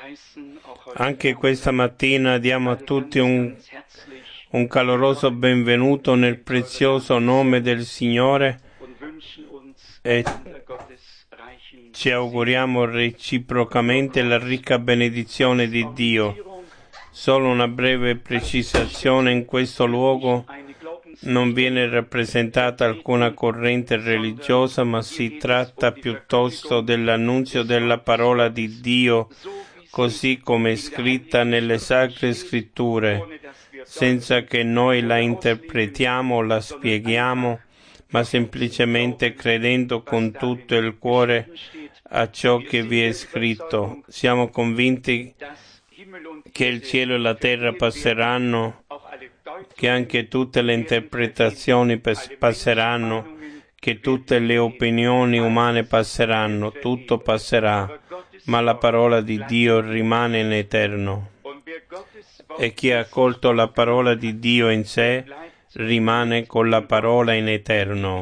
Anche questa mattina diamo a tutti un caloroso benvenuto nel prezioso nome del Signore e ci auguriamo reciprocamente la ricca benedizione di Dio. Solo una breve precisazione: in questo luogo non viene rappresentata alcuna corrente religiosa, ma si tratta piuttosto dell'annunzio della parola di Dio, così come è scritta nelle Sacre Scritture, senza che noi la interpretiamo o la spieghiamo, ma semplicemente credendo con tutto il cuore a ciò che vi è scritto. Siamo convinti che il cielo e la terra passeranno, che anche tutte le interpretazioni passeranno, che tutte le opinioni umane passeranno, tutto passerà, ma la parola di Dio rimane in eterno. E chi ha accolto la parola di Dio in sé rimane con la parola in eterno.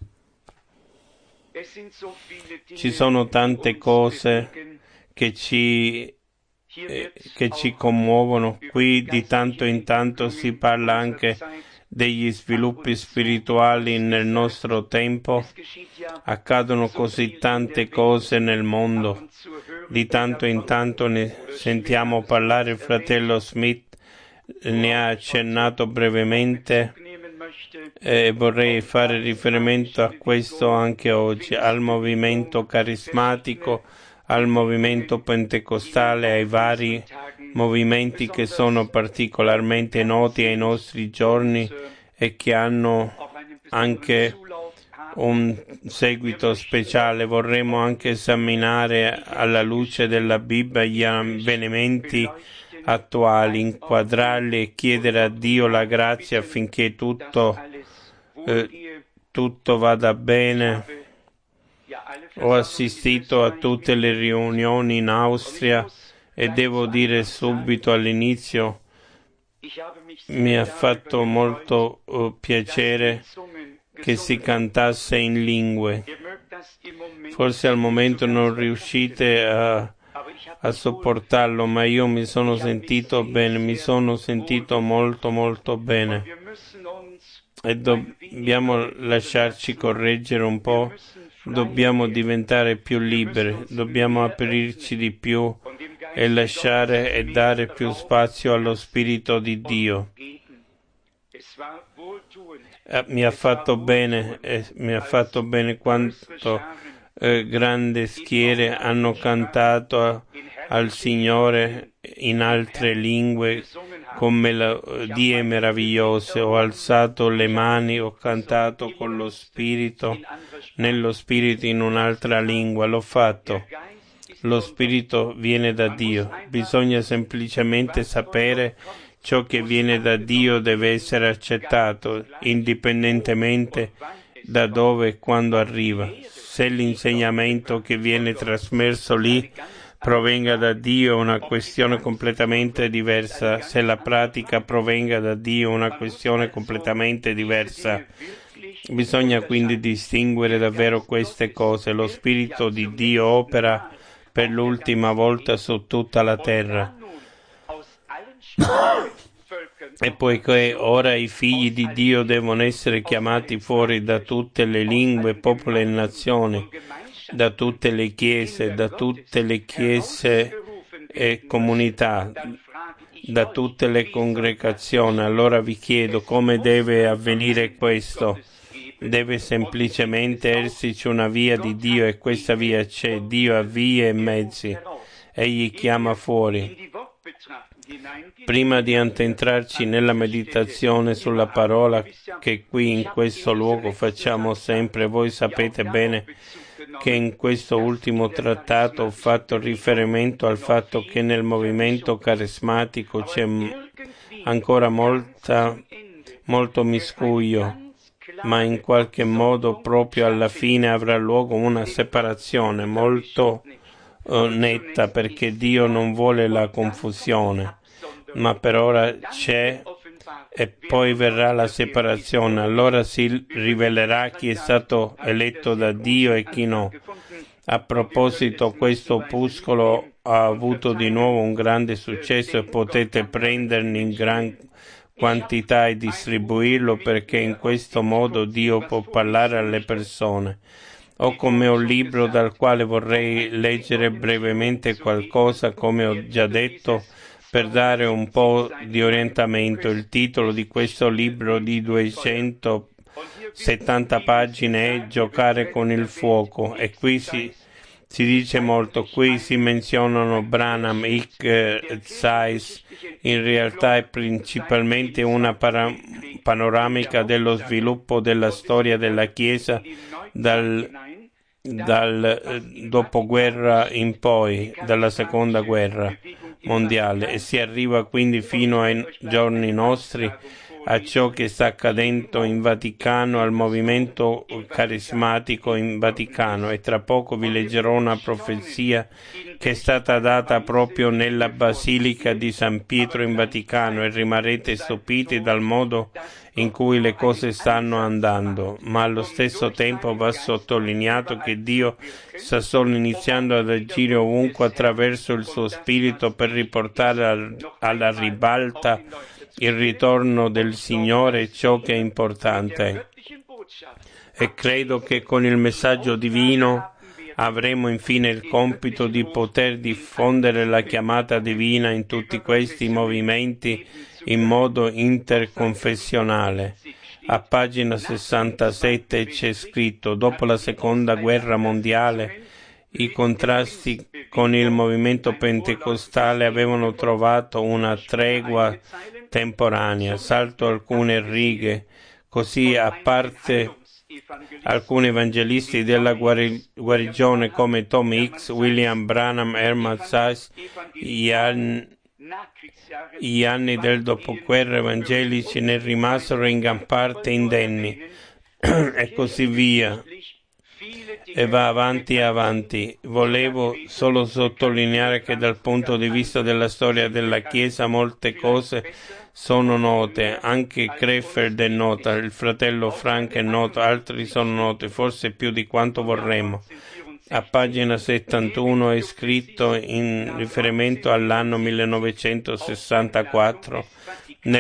Ci sono tante cose che ci commuovono. Qui di tanto in tanto si parla anche degli sviluppi spirituali nel nostro tempo. Accadono così tante cose nel mondo. Di tanto in tanto ne sentiamo parlare. Il fratello Smith ne ha accennato brevemente e vorrei fare riferimento a questo anche oggi, al movimento carismatico, al movimento pentecostale, ai vari movimenti che sono particolarmente noti ai nostri giorni e che hanno anche un seguito speciale. Vorremmo anche esaminare alla luce della Bibbia gli avvenimenti attuali, inquadrarli e chiedere a Dio la grazia affinché tutto vada bene. Ho assistito a tutte le riunioni in Austria e devo dire subito all'inizio mi ha fatto molto piacere che si cantasse in lingue. Forse al momento non riuscite a sopportarlo, ma io mi sono sentito bene, mi sono sentito molto molto bene. E dobbiamo lasciarci correggere un po', dobbiamo diventare più liberi, dobbiamo aprirci di più e lasciare e dare più spazio allo Spirito di Dio. Mi ha fatto bene quanto grandi schiere hanno cantato al Signore in altre lingue con melodie meravigliose. Ho alzato le mani, ho cantato con lo Spirito, nello Spirito in un'altra lingua, l'ho fatto. Lo Spirito viene da Dio, bisogna semplicemente sapere ciò che viene da Dio deve essere accettato, indipendentemente da dove e quando arriva. Se l'insegnamento che viene trasmesso lì provenga da Dio è una questione completamente diversa. Se la pratica provenga da Dio è una questione completamente diversa. Bisogna quindi distinguere davvero queste cose. Lo Spirito di Dio opera per l'ultima volta su tutta la terra. E poiché ora i figli di Dio devono essere chiamati fuori da tutte le lingue, popoli e nazioni, da tutte le chiese e comunità, da tutte le congregazioni, allora vi chiedo come deve avvenire questo. Deve semplicemente esserci una via di Dio e questa via c'è. Dio ha vie e mezzi. Egli chiama fuori. Prima di addentrarci nella meditazione sulla parola che qui in questo luogo facciamo sempre, voi sapete bene che in questo ultimo trattato ho fatto riferimento al fatto che nel movimento carismatico c'è ancora molto miscuglio, ma in qualche modo proprio alla fine avrà luogo una separazione molto netta, perché Dio non vuole la confusione, ma per ora c'è e poi verrà la separazione. Allora si rivelerà chi è stato eletto da Dio e chi no. A proposito, questo opuscolo ha avuto di nuovo un grande successo e potete prenderne in gran quantità e distribuirlo, perché in questo modo Dio può parlare alle persone. Ho con me un libro dal quale vorrei leggere brevemente qualcosa, come ho già detto, per dare un po' di orientamento. Il titolo di questo libro di 270 pagine è Giocare con il fuoco, e qui si dice molto. Qui si menzionano Branham, Hick, Zeiss. In realtà è principalmente una panoramica dello sviluppo della storia della Chiesa dal dopoguerra in poi, dalla seconda guerra mondiale, e si arriva quindi fino ai giorni nostri, a ciò che sta accadendo in Vaticano, al movimento carismatico in Vaticano. E tra poco vi leggerò una profezia che è stata data proprio nella Basilica di San Pietro in Vaticano, e rimarrete stupiti dal modo in cui le cose stanno andando. Ma allo stesso tempo va sottolineato che Dio sta solo iniziando ad agire ovunque attraverso il suo Spirito per riportare alla ribalta il ritorno del Signore, ciò che è importante. E credo che con il messaggio divino avremo infine il compito di poter diffondere la chiamata divina in tutti questi movimenti in modo interconfessionale. A pagina 67 c'è scritto: dopo la seconda guerra mondiale, i contrasti con il movimento pentecostale avevano trovato una tregua temporanea. Salto alcune righe, così, a parte alcuni evangelisti della guarigione come Tom Hicks, William Branham, Herman Sachs, gli anni del dopoguerra evangelici ne rimasero in gran parte indenni, e così via. E va avanti e avanti. Volevo solo sottolineare che dal punto di vista della storia della Chiesa molte cose sono note. Anche Krefeld è nota, il fratello Frank è noto, altri sono noti, forse più di quanto vorremmo. A pagina 71 è scritto in riferimento all'anno 1964. Nel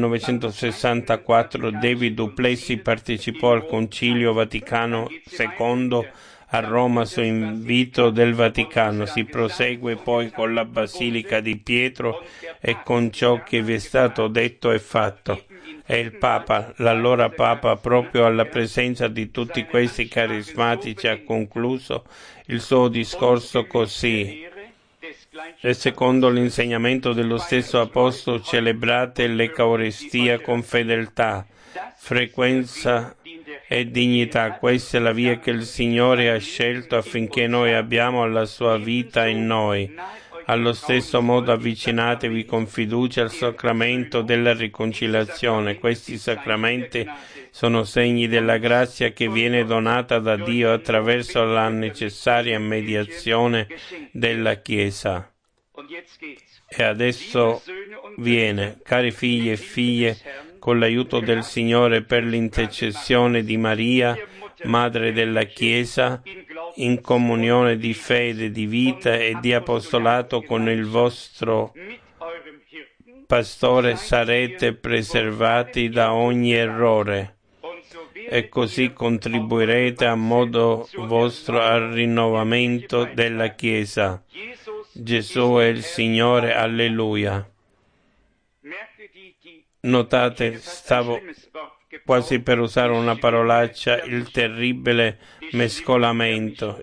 1964 David Duplessis partecipò al Concilio Vaticano II a Roma su invito del Vaticano. Si prosegue poi con la Basilica di Pietro e con ciò che vi è stato detto e fatto. E il Papa, l'allora Papa, proprio alla presenza di tutti questi carismatici, ha concluso il suo discorso così: e secondo l'insegnamento dello stesso Apostolo celebrate l'Eucaristia con fedeltà, frequenza e dignità. Questa è la via che il Signore ha scelto affinché noi abbiamo la sua vita in noi. Allo stesso modo avvicinatevi con fiducia al sacramento della riconciliazione. Questi sacramenti sono segni della grazia che viene donata da Dio attraverso la necessaria mediazione della Chiesa. E adesso viene, cari figli e figlie, con l'aiuto del Signore, per l'intercessione di Maria, Madre della Chiesa, in comunione di fede, di vita e di apostolato con il vostro pastore, sarete preservati da ogni errore, e così contribuirete a modo vostro al rinnovamento della Chiesa. Gesù è il Signore, alleluia. Notate, stavo quasi per usare una parolaccia, il terribile mescolamento.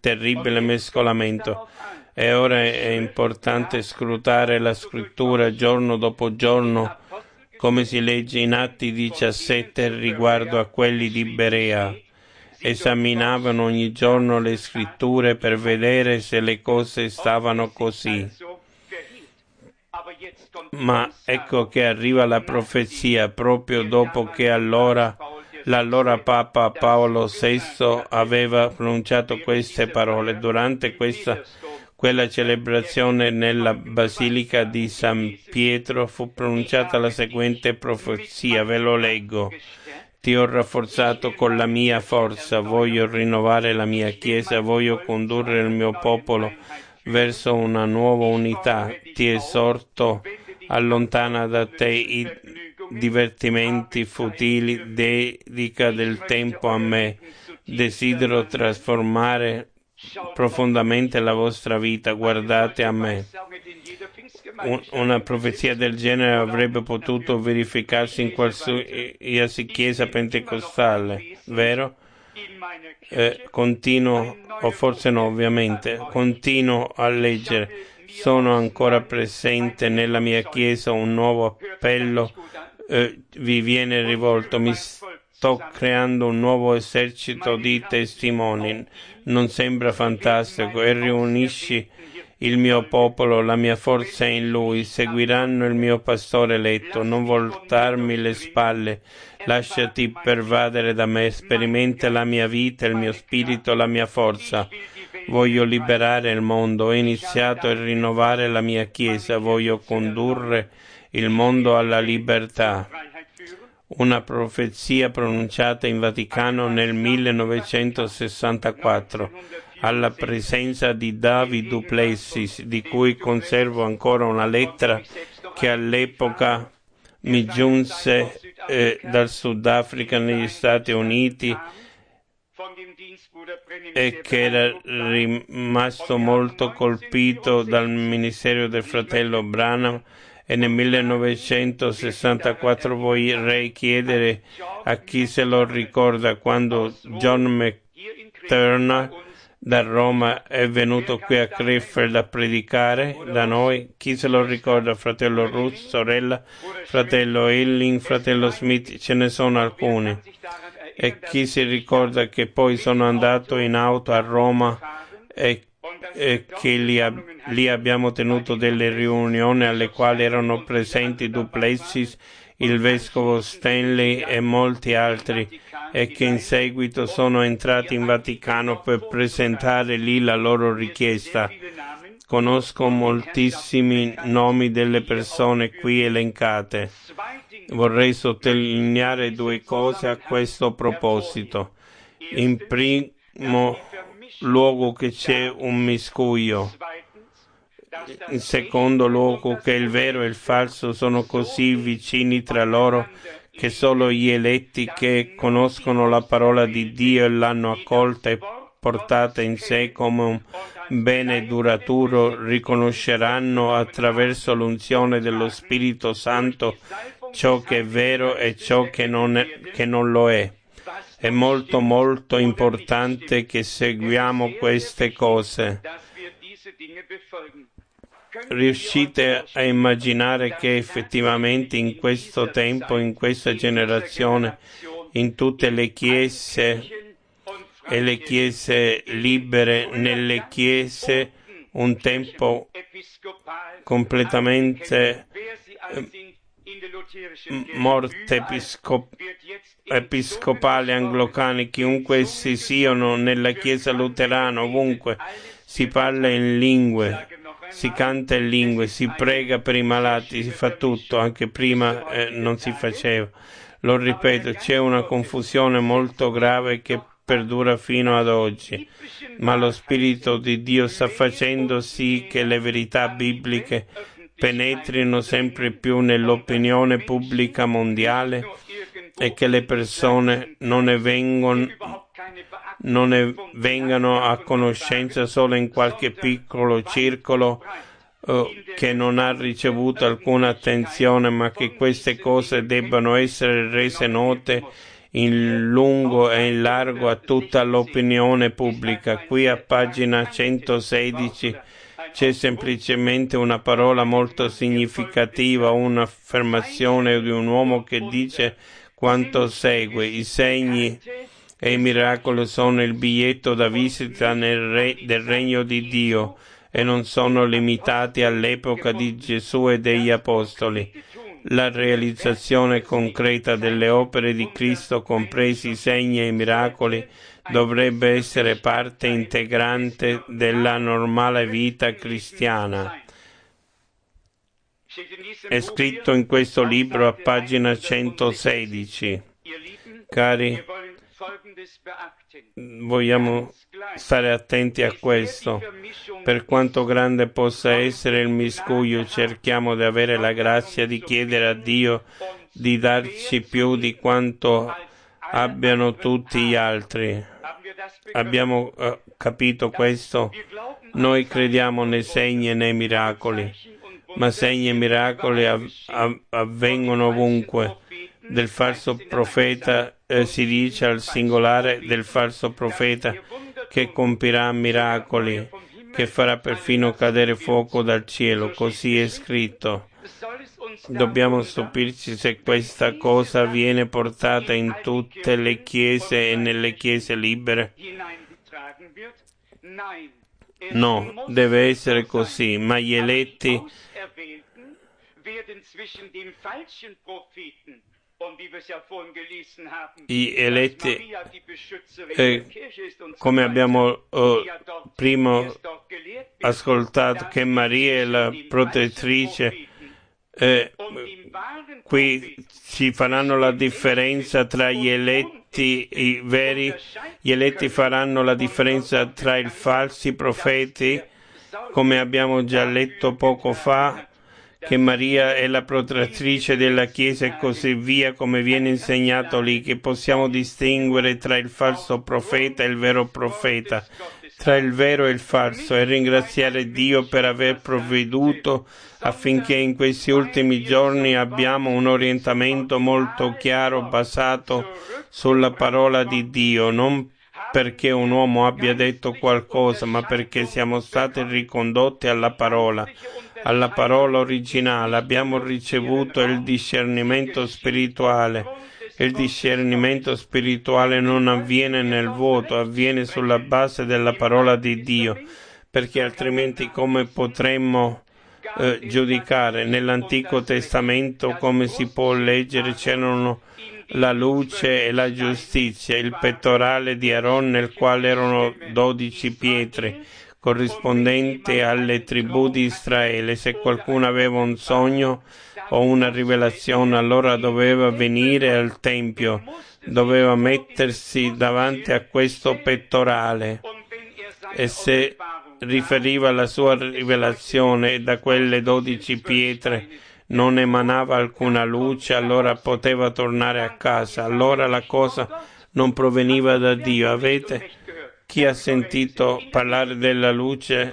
E ora è importante scrutare la scrittura giorno dopo giorno, come si legge in Atti 17 riguardo a quelli di Berea. Esaminavano ogni giorno le scritture per vedere se le cose stavano così. Ma ecco che arriva la profezia proprio dopo che l'allora Papa Paolo VI aveva pronunciato queste parole. Durante quella celebrazione nella Basilica di San Pietro fu pronunciata la seguente profezia, ve lo leggo. Ti ho rafforzato con la mia forza, voglio rinnovare la mia Chiesa, voglio condurre il mio popolo verso una nuova unità. Ti esorto, allontana da te i divertimenti futili, dedica del tempo a me. Desidero trasformare profondamente la vostra vita, guardate a me. Una profezia del genere avrebbe potuto verificarsi in qualsiasi chiesa pentecostale, vero? Continuo, o forse no, ovviamente, continuo a leggere. Sono ancora presente nella mia chiesa, un nuovo appello vi viene rivolto. Mi sto creando un nuovo esercito di testimoni. Non sembra fantastico? E riunisci il mio popolo, la mia forza è in lui. Seguiranno il mio pastore eletto. Non voltarmi le spalle. Lasciati pervadere da me. Sperimenta la mia vita, il mio spirito, la mia forza. Voglio liberare il mondo. Ho iniziato a rinnovare la mia chiesa. Voglio condurre il mondo alla libertà. Una profezia pronunciata in Vaticano nel 1964, alla presenza di David du Plessis, di cui conservo ancora una lettera che all'epoca mi giunse dal Sudafrica negli Stati Uniti e che era rimasto molto colpito dal ministero del fratello Branham. E nel 1964 vorrei chiedere a chi se lo ricorda quando John McTernan da Roma è venuto qui a Krefeld a predicare da noi. Chi se lo ricorda? Fratello Ruth, sorella, fratello Hilling, fratello Smith, ce ne sono alcuni. E chi si ricorda che poi sono andato in auto a Roma e che lì abbiamo tenuto delle riunioni alle quali erano presenti Du Plessis, il vescovo Stanley e molti altri, e che in seguito sono entrati in Vaticano per presentare lì la loro richiesta. Conosco moltissimi nomi delle persone qui elencate. Vorrei sottolineare due cose a questo proposito. In primo luogo che c'è un miscuglio. In secondo luogo che il vero e il falso sono così vicini tra loro che solo gli eletti che conoscono la parola di Dio e l'hanno accolta e portata in sé come un bene duraturo riconosceranno attraverso l'unzione dello Spirito Santo ciò che è vero e ciò che non lo è. È molto molto importante che seguiamo queste cose. Riuscite a immaginare che effettivamente in questo tempo, in questa generazione, in tutte le chiese e le chiese libere, nelle chiese, un tempo completamente morte episcopale, anglicani, chiunque essi siano, nella chiesa luterana, ovunque, si parla in lingue, si canta in lingue, si prega per i malati, si fa tutto, anche prima non si faceva. Lo ripeto, c'è una confusione molto grave che perdura fino ad oggi, ma lo Spirito di Dio sta facendo sì che le verità bibliche penetrino sempre più nell'opinione pubblica mondiale e che le persone non ne vengano a conoscenza solo in qualche piccolo circolo che non ha ricevuto alcuna attenzione, ma che queste cose debbano essere rese note in lungo e in largo a tutta l'opinione pubblica. Qui a pagina 116 c'è semplicemente una parola molto significativa, un'affermazione di un uomo che dice quanto segue: i segni e i miracoli sono il biglietto da visita del regno di Dio e non sono limitati all'epoca di Gesù e degli Apostoli. La realizzazione concreta delle opere di Cristo, compresi i segni e i miracoli, dovrebbe essere parte integrante della normale vita cristiana. È scritto in questo libro a pagina 116. Cari, vogliamo stare attenti a questo. Per quanto grande possa essere il miscuglio, cerchiamo di avere la grazia di chiedere a Dio di darci più di quanto abbiano tutti gli altri. Abbiamo capito questo? Noi crediamo nei segni e nei miracoli, ma segni e miracoli avvengono ovunque. Del falso profeta si dice al singolare del falso profeta che compirà miracoli, che farà perfino cadere fuoco dal cielo, così è scritto. Dobbiamo stupirci se questa cosa viene portata in tutte le chiese e nelle chiese libere. No, deve essere così, ma gli eletti come abbiamo prima ascoltato, che Maria è la protettrice, qui ci faranno la differenza tra gli eletti i veri, gli eletti faranno la differenza tra i falsi profeti, come abbiamo già letto poco fa, che Maria è la protettrice della Chiesa e così via, come viene insegnato lì, che possiamo distinguere tra il falso profeta e il vero profeta, tra il vero e il falso, e ringraziare Dio per aver provveduto affinché in questi ultimi giorni abbiamo un orientamento molto chiaro basato sulla parola di Dio, non perché un uomo abbia detto qualcosa, ma perché siamo stati ricondotti alla parola originale. Abbiamo ricevuto il discernimento spirituale. Il discernimento spirituale non avviene nel vuoto, avviene sulla base della parola di Dio, perché altrimenti come potremmo giudicare? Nell'Antico Testamento, come si può leggere, c'erano la luce e la giustizia, il pettorale di Aaron nel quale erano 12 pietre, corrispondente alle tribù di Israele. Se qualcuno aveva un sogno o una rivelazione, allora doveva venire al Tempio, doveva mettersi davanti a questo pettorale, e se riferiva la sua rivelazione da quelle 12 pietre non emanava alcuna luce, allora poteva tornare a casa. Allora la cosa non proveniva da Dio. Chi ha sentito parlare della luce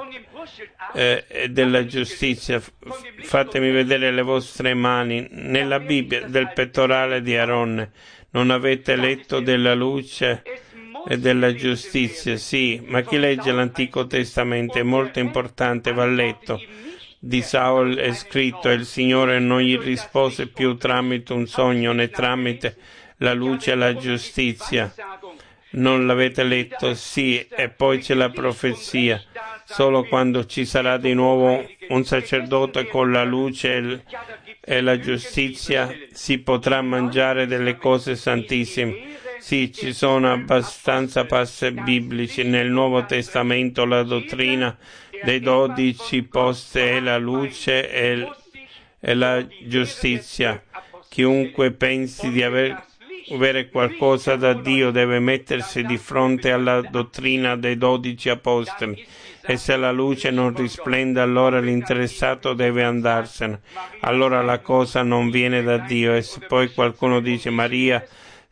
e della giustizia? Fatemi vedere le vostre mani. Nella Bibbia, del pettorale di Aaron, non avete letto della luce e della giustizia? Sì, ma chi legge l'Antico Testamento è molto importante, va letto. Di Saul è scritto: e il Signore non gli rispose più tramite un sogno né tramite la luce e la giustizia. Non l'avete letto? Sì, e poi c'è la profezia. Solo quando ci sarà di nuovo un sacerdote con la luce e la giustizia si potrà mangiare delle cose santissime. Sì, ci sono abbastanza passi biblici. Nel Nuovo Testamento la dottrina dei 12 poste è la luce e la giustizia. Chiunque pensi di avere qualcosa da Dio deve mettersi di fronte alla dottrina dei 12 apostoli, e se la luce non risplende, allora l'interessato deve andarsene. Allora la cosa non viene da Dio. E se poi qualcuno dice Maria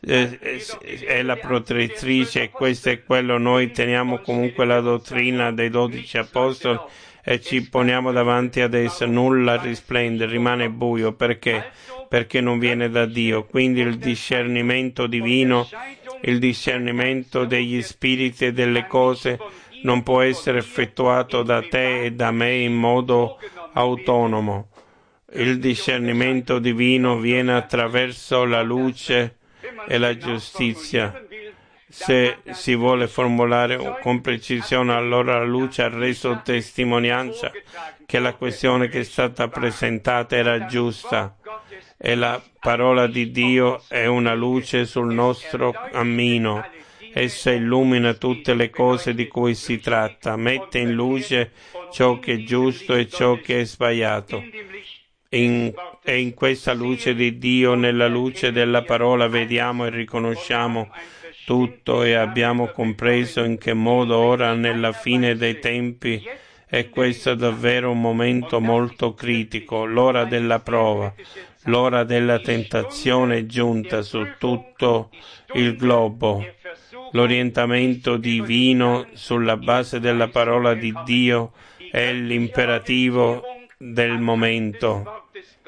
è la protettrice e questo è quello, noi teniamo comunque la dottrina dei 12 apostoli e ci poniamo davanti ad essa, nulla risplende, rimane buio. Perché non viene da Dio. Quindi il discernimento divino, il discernimento degli spiriti e delle cose non può essere effettuato da te e da me in modo autonomo. Il discernimento divino viene attraverso la luce e la giustizia. Se si vuole formulare con precisione, allora la luce ha reso testimonianza che la questione che è stata presentata era giusta, e la parola di Dio è una luce sul nostro cammino. Essa illumina tutte le cose di cui si tratta, mette in luce ciò che è giusto e ciò che è sbagliato. E in questa luce di Dio, nella luce della parola, vediamo e riconosciamo tutto e abbiamo compreso in che modo ora nella fine dei tempi è questo davvero un momento molto critico, l'ora della prova, l'ora della tentazione è giunta su tutto il globo. L'orientamento divino sulla base della parola di Dio è l'imperativo del momento.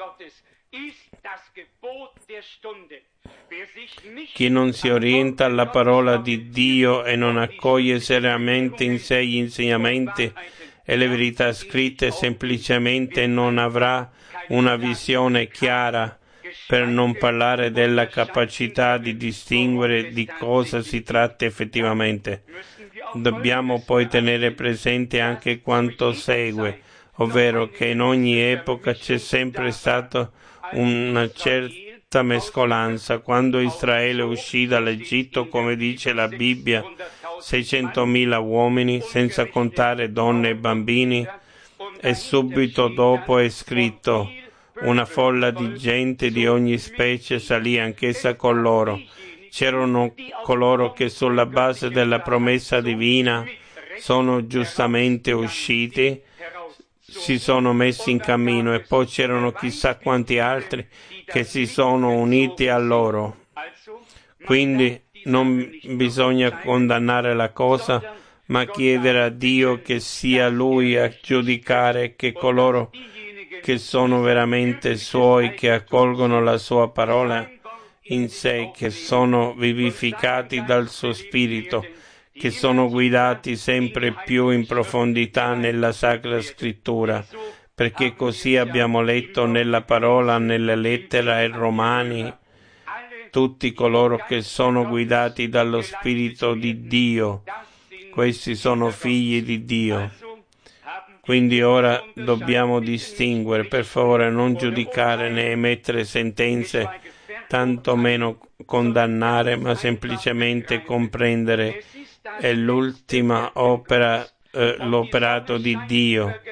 Chi non si orienta alla parola di Dio e non accoglie seriamente in sé gli insegnamenti e le verità scritte semplicemente non avrà una visione chiara, per non parlare della capacità di distinguere di cosa si tratta effettivamente. Dobbiamo poi tenere presente anche quanto segue, ovvero che in ogni epoca c'è sempre stata una certa mescolanza. Quando Israele uscì dall'Egitto, come dice la Bibbia, 600.000 uomini, senza contare donne e bambini, e subito dopo è scritto: una folla di gente di ogni specie salì anch'essa con loro. C'erano coloro che sulla base della promessa divina sono giustamente usciti, si sono messi in cammino, e poi c'erano chissà quanti altri che si sono uniti a loro. Quindi non bisogna condannare la cosa, ma chiedere a Dio che sia Lui a giudicare che coloro che sono veramente Suoi, che accolgono la Sua parola in sé, che sono vivificati dal Suo Spirito, che sono guidati sempre più in profondità nella Sacra Scrittura, perché così abbiamo letto nella parola, nella lettera ai Romani, tutti coloro che sono guidati dallo Spirito di Dio, questi sono figli di Dio. Quindi ora dobbiamo distinguere, per favore non giudicare né emettere sentenze, tanto meno condannare, ma semplicemente comprendere. È l'ultima opera, l'operato di Dio.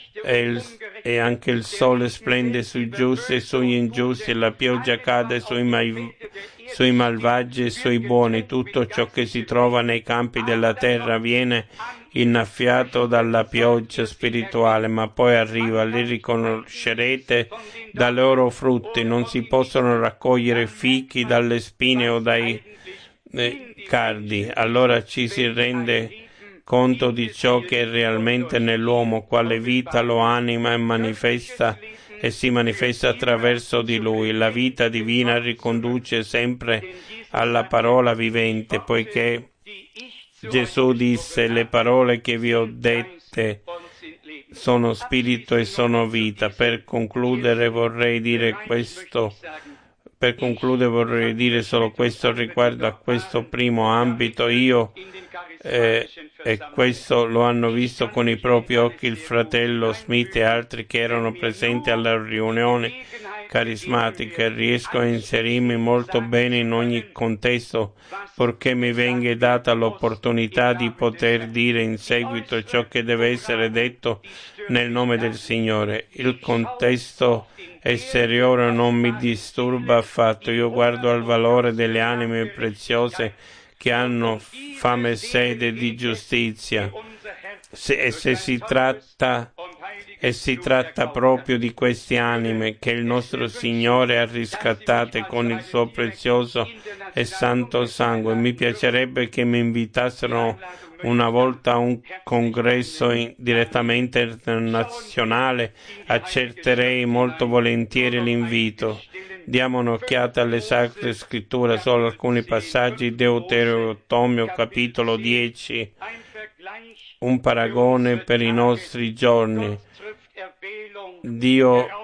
E anche il sole splende sui giusti e sugli ingiusti, e la pioggia cade sui malvagi e sui buoni. Tutto ciò che si trova nei campi della terra viene innaffiato dalla pioggia spirituale, ma poi arriva. Li riconoscerete dai loro frutti. Non si possono raccogliere fichi dalle spine o dai cardi. Allora ci si rende conto di ciò che è realmente nell'uomo, quale vita lo anima e si manifesta attraverso di lui. La vita divina riconduce sempre alla parola vivente, poiché Gesù disse: le parole che vi ho dette sono spirito e sono vita. Per concludere vorrei dire solo questo riguardo a questo primo ambito. E questo lo hanno visto con i propri occhi il fratello Smith e altri che erano presenti alla riunione carismatica. Riesco a inserirmi molto bene in ogni contesto, purché mi venga data l'opportunità di poter dire in seguito ciò che deve essere detto nel nome del Signore. Il contesto esteriore non mi disturba affatto. Io guardo al valore delle anime preziose che hanno fame e sede di giustizia. Si tratta proprio di queste anime che il nostro Signore ha riscattate con il suo prezioso e santo sangue. Mi piacerebbe che mi invitassero una volta a un congresso direttamente internazionale. Accetterei molto volentieri l'invito. Diamo un'occhiata alle Sacre Scritture, solo alcuni passaggi. Deuteronomio capitolo 10, un paragone per i nostri giorni. Dio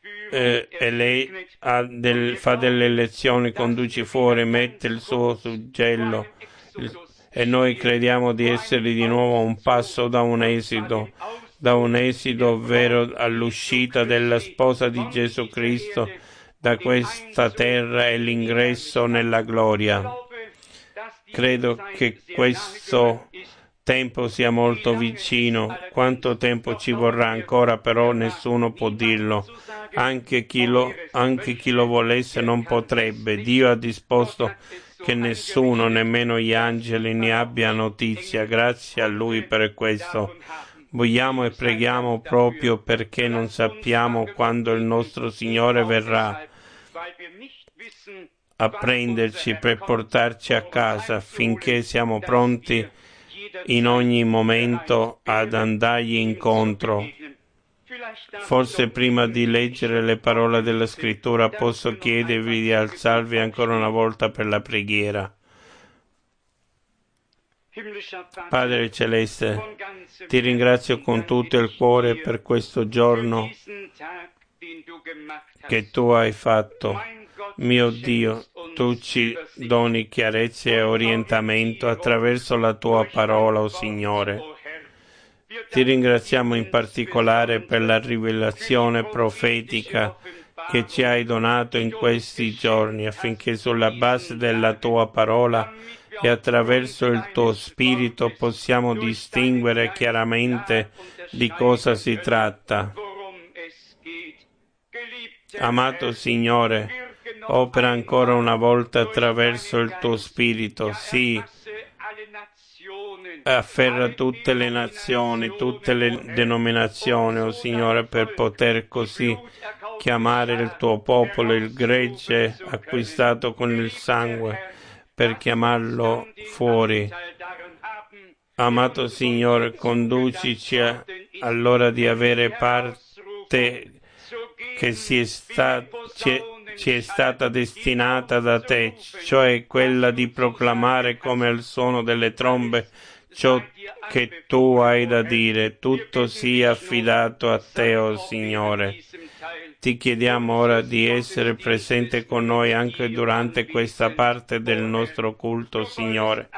fa delle elezioni, conduce fuori, mette il suo suggello, e noi crediamo di essere di nuovo a un passo da un esito, ovvero all'uscita della sposa di Gesù Cristo da questa terra e l'ingresso nella gloria. Credo che questo tempo sia molto vicino. Quanto tempo ci vorrà ancora, però nessuno può dirlo. Anche chi lo volesse non potrebbe. Dio ha disposto che nessuno, nemmeno gli angeli, ne abbia notizia. Grazie a Lui per questo. Vogliamo e preghiamo proprio perché non sappiamo quando il nostro Signore verrà a prenderci per portarci a casa, affinché siamo pronti in ogni momento ad andargli incontro. Forse prima di leggere le parole della Scrittura posso chiedervi di alzarvi ancora una volta per la preghiera. Padre Celeste, ti ringrazio con tutto il cuore per questo giorno che tu hai fatto. Mio Dio, tu ci doni chiarezza e orientamento attraverso la tua parola, o Signore. Ti ringraziamo in particolare per la rivelazione profetica che ci hai donato in questi giorni, affinché sulla base della tua parola e attraverso il tuo Spirito possiamo distinguere chiaramente di cosa si tratta. Amato Signore, opera ancora una volta attraverso il tuo Spirito, sì, afferra tutte le nazioni, tutte le denominazioni, o Signore, per poter così chiamare il tuo popolo, il gregge acquistato con il sangue, per chiamarlo fuori. Amato Signore, conducici allora di avere parte che ci è stata destinata da te, cioè quella di proclamare come al suono delle trombe ciò che tu hai da dire. Tutto sia affidato a te, o Signore. Ti chiediamo ora di essere presente con noi anche durante questa parte del nostro culto, Signore.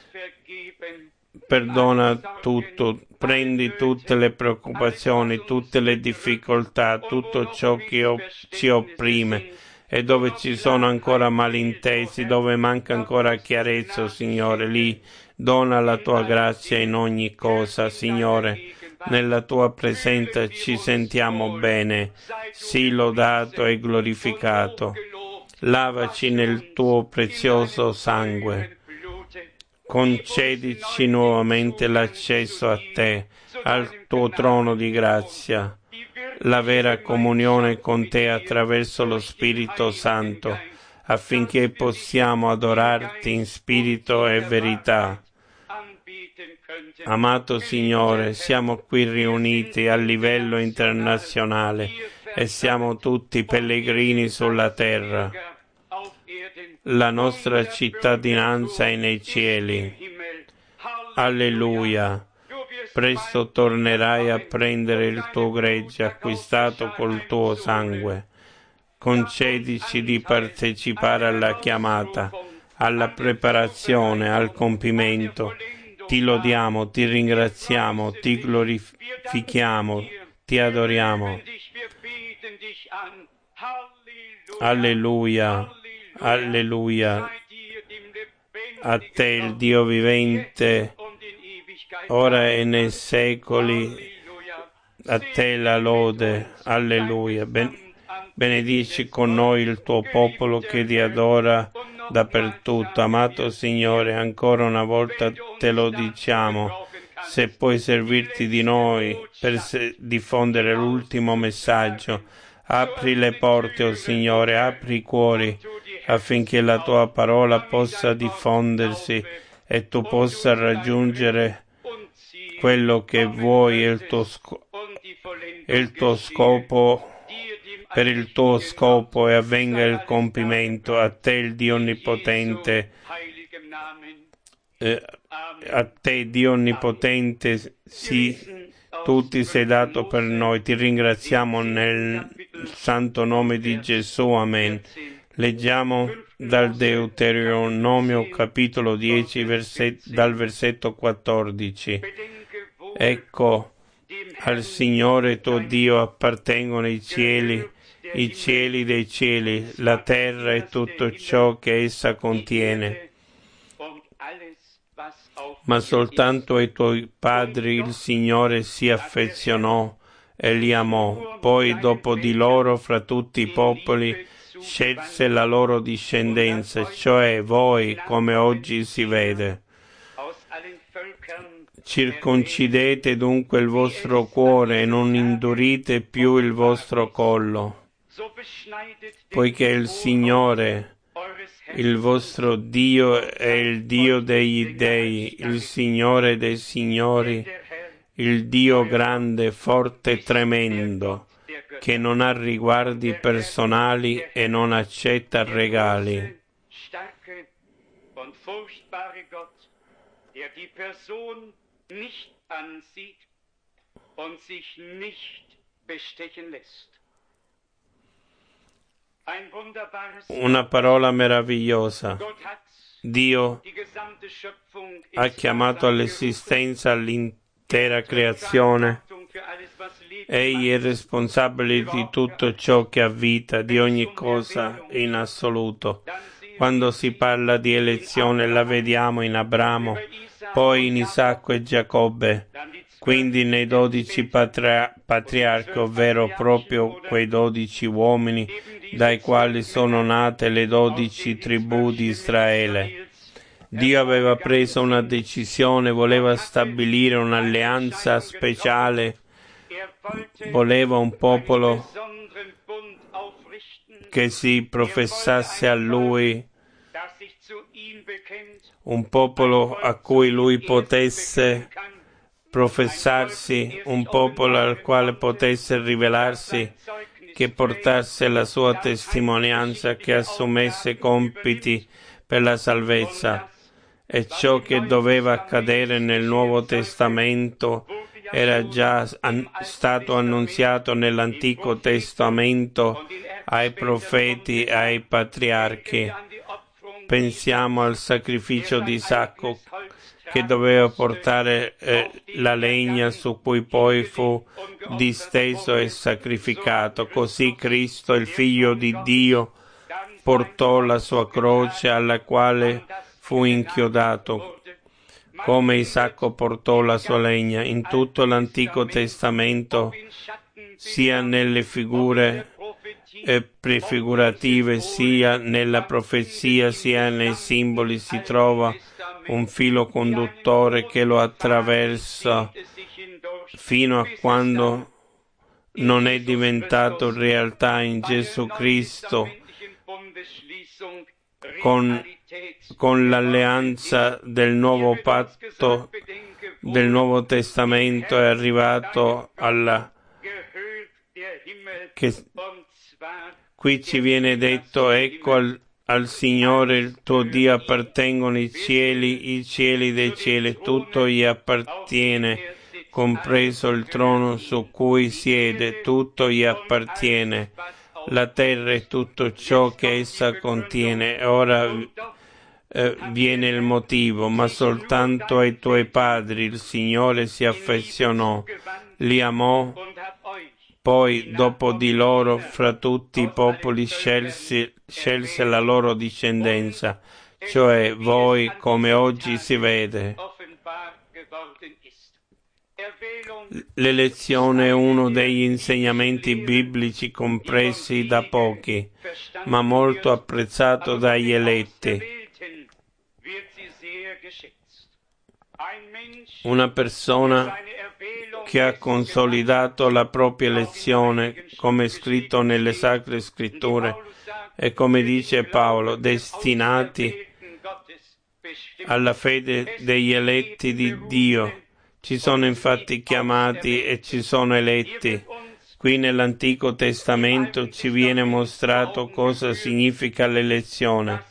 Perdona tutto, prendi tutte le preoccupazioni, tutte le difficoltà, tutto ciò che ci opprime e dove ci sono ancora malintesi, dove manca ancora chiarezza, Signore, lì dona la tua grazia in ogni cosa, Signore. Nella tua presenza ci sentiamo bene, sii lodato e glorificato. Lavaci nel tuo prezioso sangue. Concedici nuovamente l'accesso a te, al tuo trono di grazia, la vera comunione con te attraverso lo Spirito Santo, affinché possiamo adorarti in spirito e verità. Amato Signore, siamo qui riuniti a livello internazionale e siamo tutti pellegrini sulla terra. La nostra cittadinanza è nei cieli. Alleluia. Presto tornerai a prendere il tuo gregge acquistato col tuo sangue. Concedici di partecipare alla chiamata, alla preparazione, al compimento. Ti lodiamo, ti ringraziamo, ti glorifichiamo, ti adoriamo. Alleluia. Alleluia. A te il Dio vivente, ora e nei secoli, a te la lode. Alleluia. Benedici con noi il tuo popolo che ti adora dappertutto. Amato Signore, ancora una volta te lo diciamo, se puoi servirti di noi per diffondere l'ultimo messaggio, apri le porte, o Signore, apri i cuori, affinché la tua parola possa diffondersi e tu possa raggiungere quello che vuoi e il tuo scopo, per il tuo scopo, e avvenga il compimento. A te il Dio Onnipotente, a te Dio Onnipotente, sì, tu ti sei dato per noi. Ti ringraziamo nel santo nome di Gesù. Amen. Leggiamo dal Deuteronomio capitolo 10 dal versetto 14. Ecco, al Signore tuo Dio appartengono i cieli dei cieli, la terra e tutto ciò che essa contiene. Ma soltanto ai tuoi padri il Signore si affezionò e li amò. Poi dopo di loro, fra tutti i popoli, scelse la loro discendenza, cioè voi, come oggi si vede. Circoncidete dunque il vostro cuore e non indurite più il vostro collo, poiché il Signore, il vostro Dio, è il Dio degli dei, il Signore dei signori, il Dio grande, forte e tremendo, che non ha riguardi personali e non accetta regali. Una parola meravigliosa. Dio ha chiamato all'esistenza l'intera creazione. Egli è responsabile di tutto ciò che ha vita, di ogni cosa in assoluto. Quando si parla di elezione la vediamo in Abramo, poi in Isacco e Giacobbe, quindi nei 12 patriarchi, ovvero proprio quei 12 uomini dai quali sono nate le 12 tribù di Israele. Dio aveva preso una decisione, voleva stabilire un'alleanza speciale, voleva un popolo che si professasse a Lui, un popolo a cui Lui potesse professarsi, un popolo al quale potesse rivelarsi, che portasse la sua testimonianza, che assumesse compiti per la salvezza. E ciò che doveva accadere nel Nuovo Testamento era già stato annunziato nell'Antico Testamento ai profeti e ai patriarchi. Pensiamo al sacrificio di Isacco, che doveva portare la legna su cui poi fu disteso e sacrificato. Così Cristo, il Figlio di Dio, portò la sua croce alla quale fu inchiodato, come Isacco portò la sua legna. In tutto l'Antico Testamento, sia nelle figure prefigurative, sia nella profezia, sia nei simboli, si trova un filo conduttore che lo attraversa fino a quando non è diventato realtà in Gesù Cristo, con l'alleanza del nuovo patto, del Nuovo Testamento, è arrivato qui ci viene detto: ecco al Signore il tuo Dio appartengono i cieli dei cieli, tutto gli appartiene, compreso il trono su cui siede, tutto gli appartiene, la terra e tutto ciò che essa contiene. Ora viene il motivo: ma soltanto ai tuoi padri il Signore si affezionò, li amò, poi dopo di loro fra tutti i popoli scelse la loro discendenza, cioè voi, come oggi si vede. L'elezione è uno degli insegnamenti biblici compressi da pochi, ma molto apprezzato dagli eletti. Una persona che ha consolidato la propria elezione, come è scritto nelle Sacre Scritture, e come dice Paolo, destinati alla fede degli eletti di Dio. Ci sono infatti chiamati e ci sono eletti. Qui nell'Antico Testamento ci viene mostrato cosa significa l'elezione.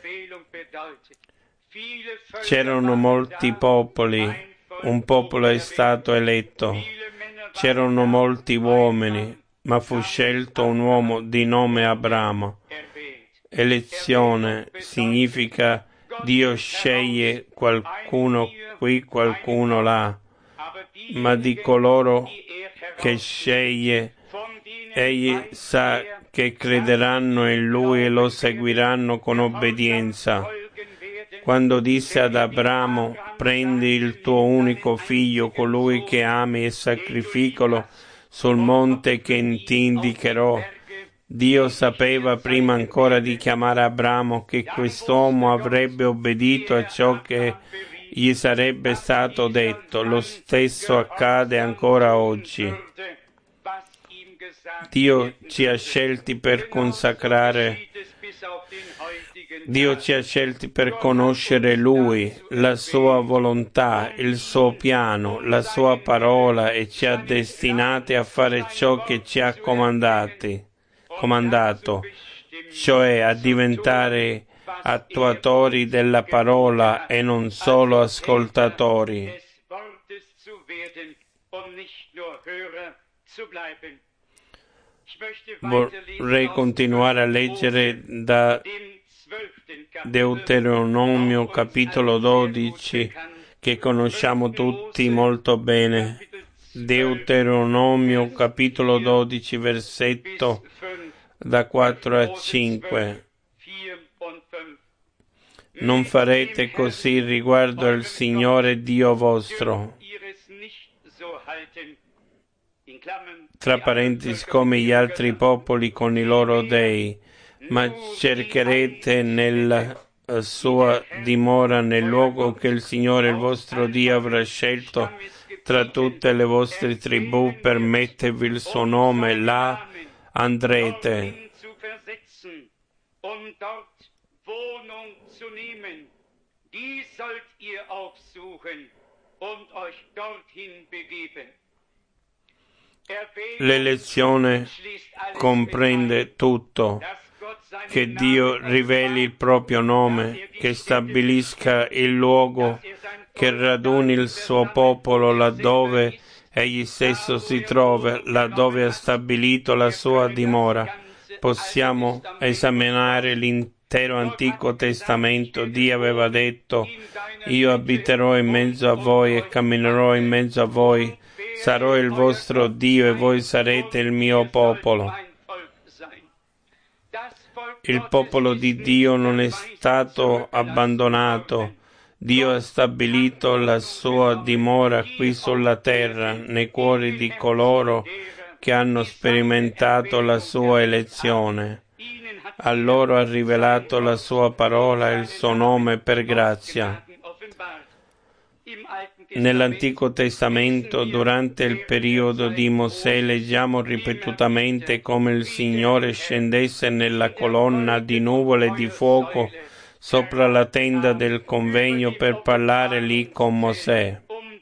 C'erano molti popoli, un popolo è stato eletto. C'erano molti uomini, ma fu scelto un uomo di nome Abramo. Elezione significa Dio sceglie qualcuno qui, qualcuno là, ma di coloro che sceglie, egli sa che crederanno in Lui e lo seguiranno con obbedienza. Quando disse ad Abramo: prendi il tuo unico figlio, colui che ami, e sacrificalo sul monte che ti indicherò, Dio sapeva prima ancora di chiamare Abramo che quest'uomo avrebbe obbedito a ciò che gli sarebbe stato detto. Lo stesso accade ancora oggi. Dio ci ha scelti per consacrare, Dio ci ha scelti per conoscere Lui, la Sua volontà, il Suo piano, la Sua parola e ci ha destinati a fare ciò che ci ha comandato, cioè a diventare attuatori della parola e non solo ascoltatori. Vorrei continuare a leggere da Deuteronomio capitolo 12, che conosciamo tutti molto bene. Deuteronomio capitolo 12, versetto da 4 a 5. Non farete così riguardo al Signore Dio vostro, tra parentesi, come gli altri popoli con i loro dei, ma cercherete nella sua dimora, nel luogo che il Signore il vostro Dio avrà scelto tra tutte le vostre tribù per mettervi il suo nome, là andrete. L'elezione comprende tutto, che Dio riveli il proprio nome, che stabilisca il luogo, che raduni il suo popolo laddove egli stesso si trova, laddove ha stabilito la sua dimora. Possiamo esaminare l'intero Antico Testamento. Dio aveva detto: io abiterò in mezzo a voi e camminerò in mezzo a voi. Sarò il vostro Dio e voi sarete il mio popolo. Il popolo di Dio non è stato abbandonato. Dio ha stabilito la sua dimora qui sulla terra, nei cuori di coloro che hanno sperimentato la sua elezione. A loro ha rivelato la sua parola e il suo nome per grazia. Nell'Antico Testamento, durante il periodo di Mosè, leggiamo ripetutamente come il Signore scendesse nella colonna di nuvole di fuoco sopra la tenda del convegno per parlare lì con Mosè.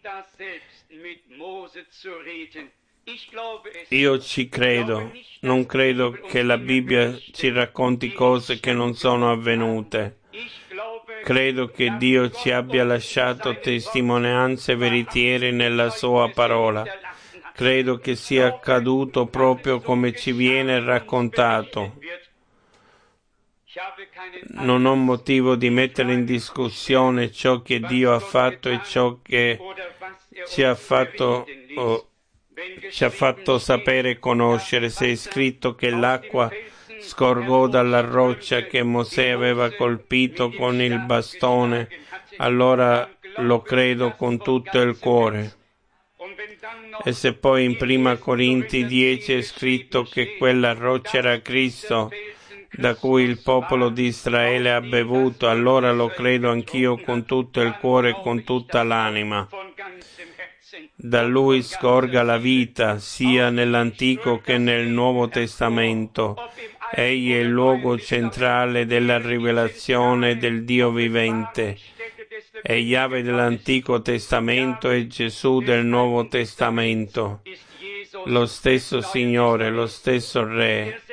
Io ci credo, non credo che la Bibbia ci racconti cose che non sono avvenute. Credo che Dio ci abbia lasciato testimonianze veritiere nella sua parola. Credo che sia accaduto proprio come ci viene raccontato. Non ho motivo di mettere in discussione ciò che Dio ha fatto e ciò che ci ha fatto sapere e conoscere. Se è scritto che l'acqua scorgò dalla roccia che Mosè aveva colpito con il bastone, allora lo credo con tutto il cuore. E se poi in Prima Corinzi 10 è scritto che quella roccia era Cristo, da cui il popolo di Israele ha bevuto, allora lo credo anch'io con tutto il cuore e con tutta l'anima. Da lui scorga la vita, sia nell'Antico che nel Nuovo Testamento. Egli è il luogo centrale della rivelazione del Dio vivente. È Yahweh dell'Antico Testamento e Gesù del Nuovo Testamento. Lo stesso Signore, lo stesso Re,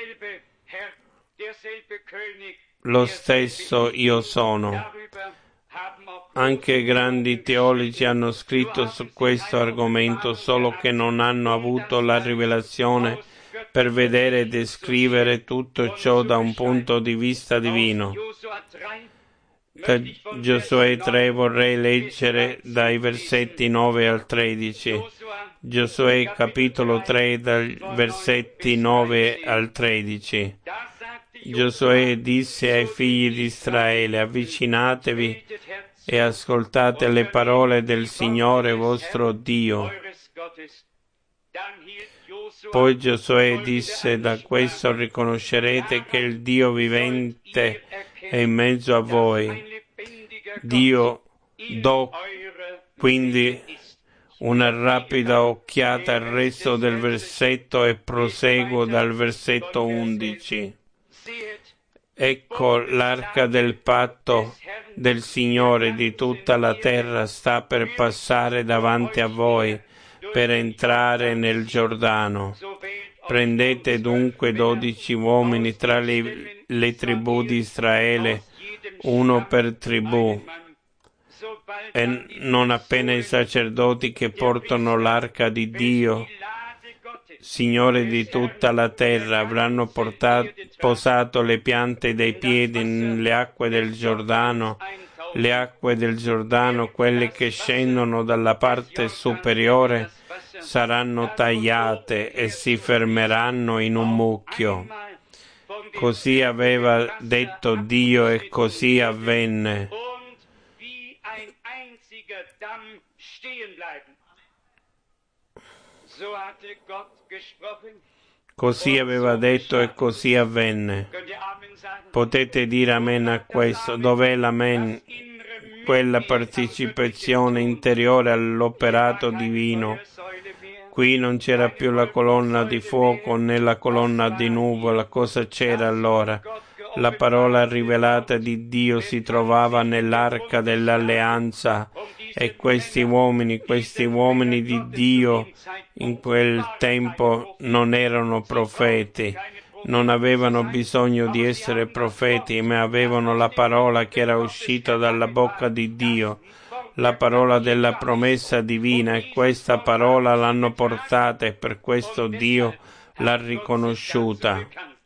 lo stesso Io sono. Anche grandi teologi hanno scritto su questo argomento, solo che non hanno avuto la rivelazione per vedere e descrivere tutto ciò da un punto di vista divino. Da Giosuè 3 vorrei leggere dai versetti 9 al 13. Giosuè capitolo 3 dai versetti 9 al 13. Giosuè disse ai figli di Israele: avvicinatevi e ascoltate le parole del Signore vostro Dio. Poi Giosuè disse: da questo riconoscerete che il Dio vivente è in mezzo a voi. Dio do quindi una rapida occhiata al resto del versetto e proseguo dal versetto 11. Ecco, l'arca del patto del Signore di tutta la terra sta per passare davanti a voi per entrare nel Giordano. Prendete dunque 12 uomini tra le tribù di Israele, uno per tribù, e non appena i sacerdoti che portano l'arca di Dio, Signore di tutta la terra, avranno posato le piante dei piedi nelle acque del Giordano, le acque del Giordano, quelle che scendono dalla parte superiore, saranno tagliate e si fermeranno in un mucchio. Così aveva detto Dio e così avvenne. Così aveva detto e così avvenne. Potete dire amen a questo? Dov'è l'amen? Quella partecipazione interiore all'operato divino. Qui non c'era più la colonna di fuoco né la colonna di nuvola. Cosa c'era allora? La parola rivelata di Dio si trovava nell'arca dell'alleanza e questi uomini di Dio in quel tempo non erano profeti, non avevano bisogno di essere profeti, ma avevano la parola che era uscita dalla bocca di Dio, la parola della promessa divina, e questa parola l'hanno portata e per questo Dio l'ha riconosciuta.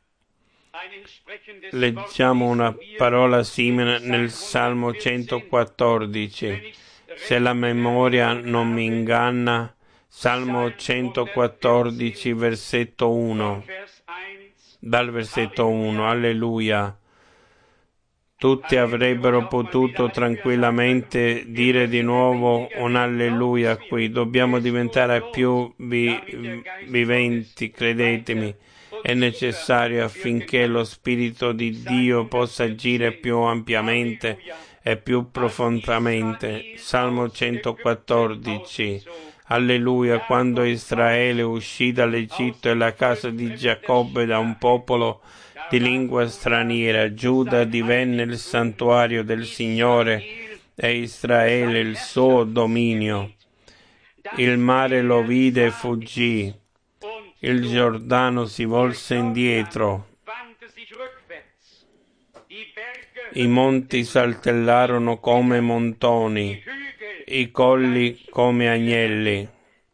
Leggiamo una parola simile nel Salmo 114. Se la memoria non mi inganna, Salmo 114, versetto 1. Dal versetto 1, alleluia. Tutti avrebbero potuto tranquillamente dire di nuovo un alleluia qui. Dobbiamo diventare più viventi, credetemi. È necessario affinché lo Spirito di Dio possa agire più ampiamente e più profondamente. Salmo 114. Alleluia, quando Israele uscì dall'Egitto e la casa di Giacobbe da un popolo di lingua straniera, Giuda divenne il santuario del Signore e Israele il suo dominio. Il mare lo vide e fuggì. Il Giordano si volse indietro. I monti saltellarono come montoni, i colli come agnelli.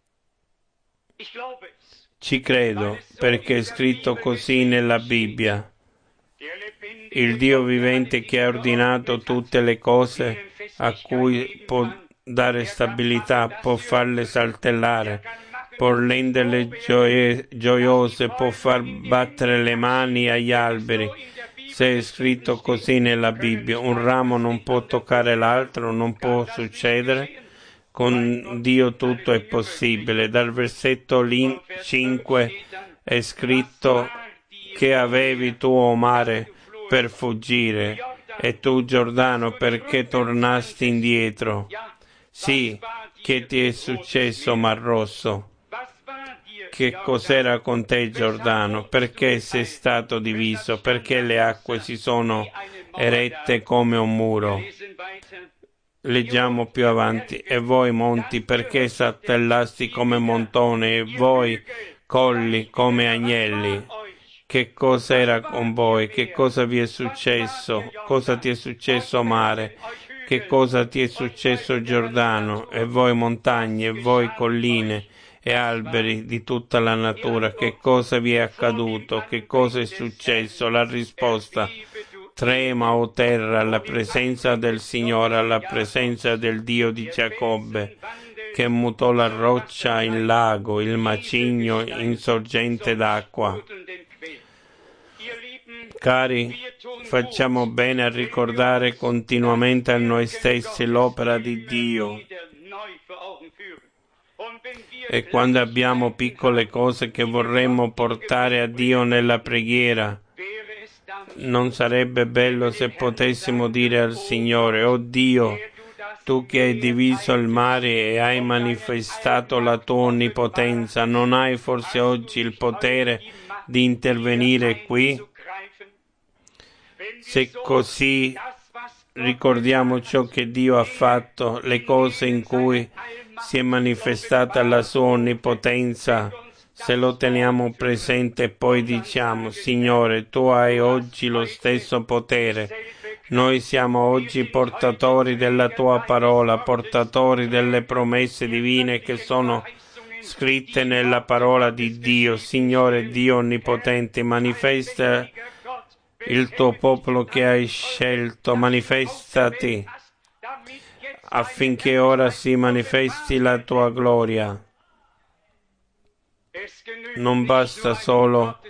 Ci credo, perché è scritto così nella Bibbia. Il Dio vivente che ha ordinato tutte le cose, a cui può dare stabilità, può farle saltellare, può renderle gioiose, può far battere le mani agli alberi. Se è scritto così nella Bibbia, un ramo non può toccare l'altro, non può succedere. Con Dio tutto è possibile. Dal versetto 5 è scritto: che avevi tu, o mare, per fuggire, e tu, Giordano, perché tornasti indietro? Sì, che ti è successo, Mar Rosso? Che cos'era con te, Giordano? Perché sei stato diviso? Perché le acque si sono erette come un muro? Leggiamo più avanti. E voi, monti, perché saltellasti come montone? E voi, colli, come agnelli? Che cosa era con voi? Che cosa vi è successo? Cosa ti è successo, mare? Che cosa ti è successo, Giordano? E voi, montagne, e voi, colline e alberi di tutta la natura? Che cosa vi è accaduto? Che cosa è successo? La risposta: trema, o terra, alla presenza del Signore, alla presenza del Dio di Giacobbe, che mutò la roccia in lago, il macigno in sorgente d'acqua. Cari, facciamo bene a ricordare continuamente a noi stessi l'opera di Dio. E quando abbiamo piccole cose che vorremmo portare a Dio nella preghiera, non sarebbe bello se potessimo dire al Signore: «Oh Dio, tu che hai diviso il mare e hai manifestato la tua onnipotenza, non hai forse oggi il potere di intervenire qui?» Se così ricordiamo ciò che Dio ha fatto, le cose in cui si è manifestata la sua onnipotenza, se lo teniamo presente e poi diciamo: Signore, tu hai oggi lo stesso potere. Noi siamo oggi portatori della tua parola, portatori delle promesse divine che sono scritte nella parola di Dio. Signore Dio onnipotente, manifesta il tuo popolo che hai scelto, manifestati affinché ora si manifesti la tua gloria. Non basta solo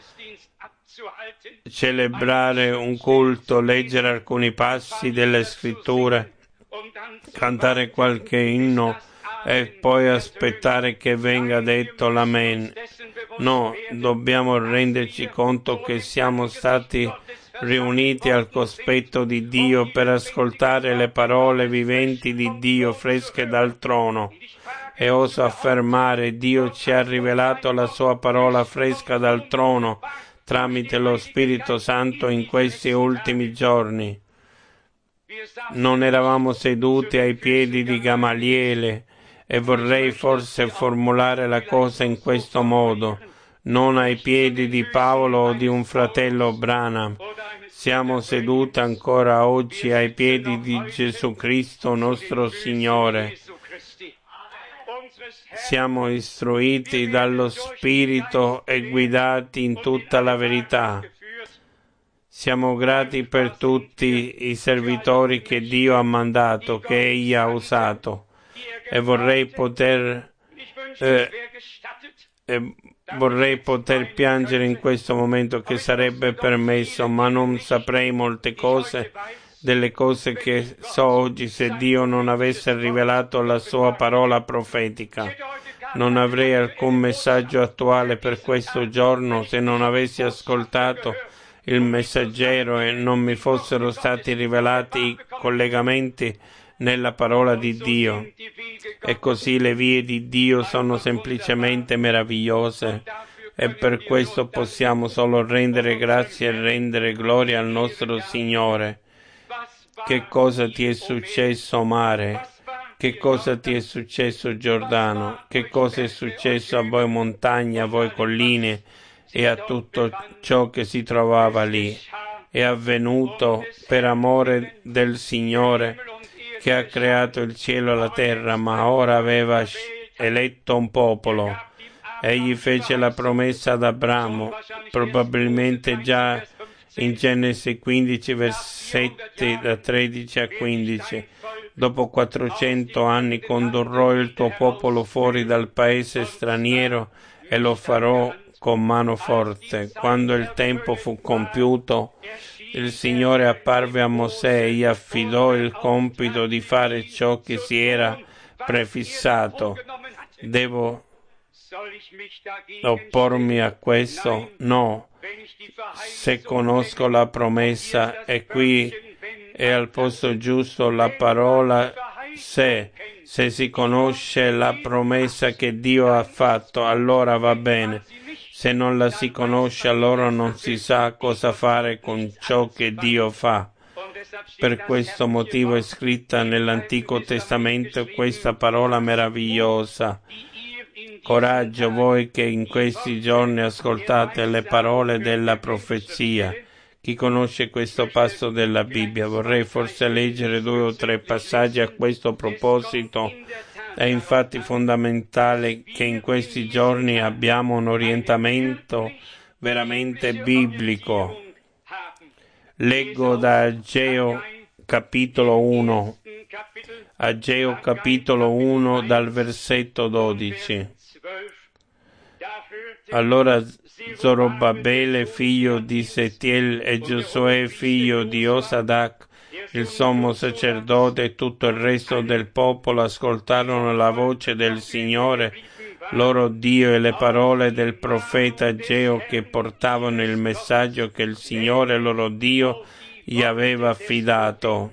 celebrare un culto, leggere alcuni passi delle scritture, cantare qualche inno e poi aspettare che venga detto l'Amen. No, dobbiamo renderci conto che siamo stati riuniti al cospetto di Dio per ascoltare le parole viventi di Dio fresche dal trono. E oso affermare: Dio ci ha rivelato la sua parola fresca dal trono tramite lo Spirito Santo in questi ultimi giorni. Non eravamo seduti ai piedi di Gamaliele, e vorrei forse formulare la cosa in questo modo: non ai piedi di Paolo o di un fratello Branham. Siamo seduti ancora oggi ai piedi di Gesù Cristo nostro Signore. Siamo istruiti dallo Spirito e guidati in tutta la verità. Siamo grati per tutti i servitori che Dio ha mandato, che Egli ha usato, e vorrei poter piangere in questo momento, che sarebbe permesso, ma non saprei molte cose delle cose che so oggi se Dio non avesse rivelato la sua parola profetica. Non avrei alcun messaggio attuale per questo giorno se non avessi ascoltato il messaggero e non mi fossero stati rivelati i collegamenti nella parola di Dio. E così le vie di Dio sono semplicemente meravigliose, e per questo possiamo solo rendere grazie e rendere gloria al nostro Signore. Che cosa ti è successo, mare? Che cosa ti è successo, Giordano? Che cosa è successo a voi montagne, a voi colline e a tutto ciò che si trovava lì? È avvenuto per amore del Signore, che ha creato il cielo e la terra, ma ora aveva eletto un popolo. Egli fece la promessa ad Abramo, probabilmente già in Genesi 15, versetti da 13 a 15. Dopo 400 anni condurrò il tuo popolo fuori dal paese straniero e lo farò con mano forte. Quando il tempo fu compiuto, il Signore apparve a Mosè e gli affidò il compito di fare ciò che si era prefissato. Devo oppormi a questo? No. Se conosco la promessa, e qui è al posto giusto la parola se si conosce la promessa che Dio ha fatto, allora va bene. Se non la si conosce, allora non si sa cosa fare con ciò che Dio fa. Per questo motivo è scritta nell'Antico Testamento questa parola meravigliosa: coraggio voi che in questi giorni ascoltate le parole della profezia. Chi conosce questo passo della Bibbia? Vorrei forse leggere 2 o 3 passaggi a questo proposito. È infatti fondamentale che in questi giorni abbiamo un orientamento veramente biblico. Leggo da Ageo capitolo 1, Ageo capitolo 1 dal versetto 12. Allora Zorobabele figlio di Setiel e Giosuè figlio di Osadac Il sommo sacerdote e tutto il resto del popolo ascoltarono la voce del Signore, loro Dio, e le parole del profeta Ageo che portavano il messaggio che il Signore, loro Dio, gli aveva affidato.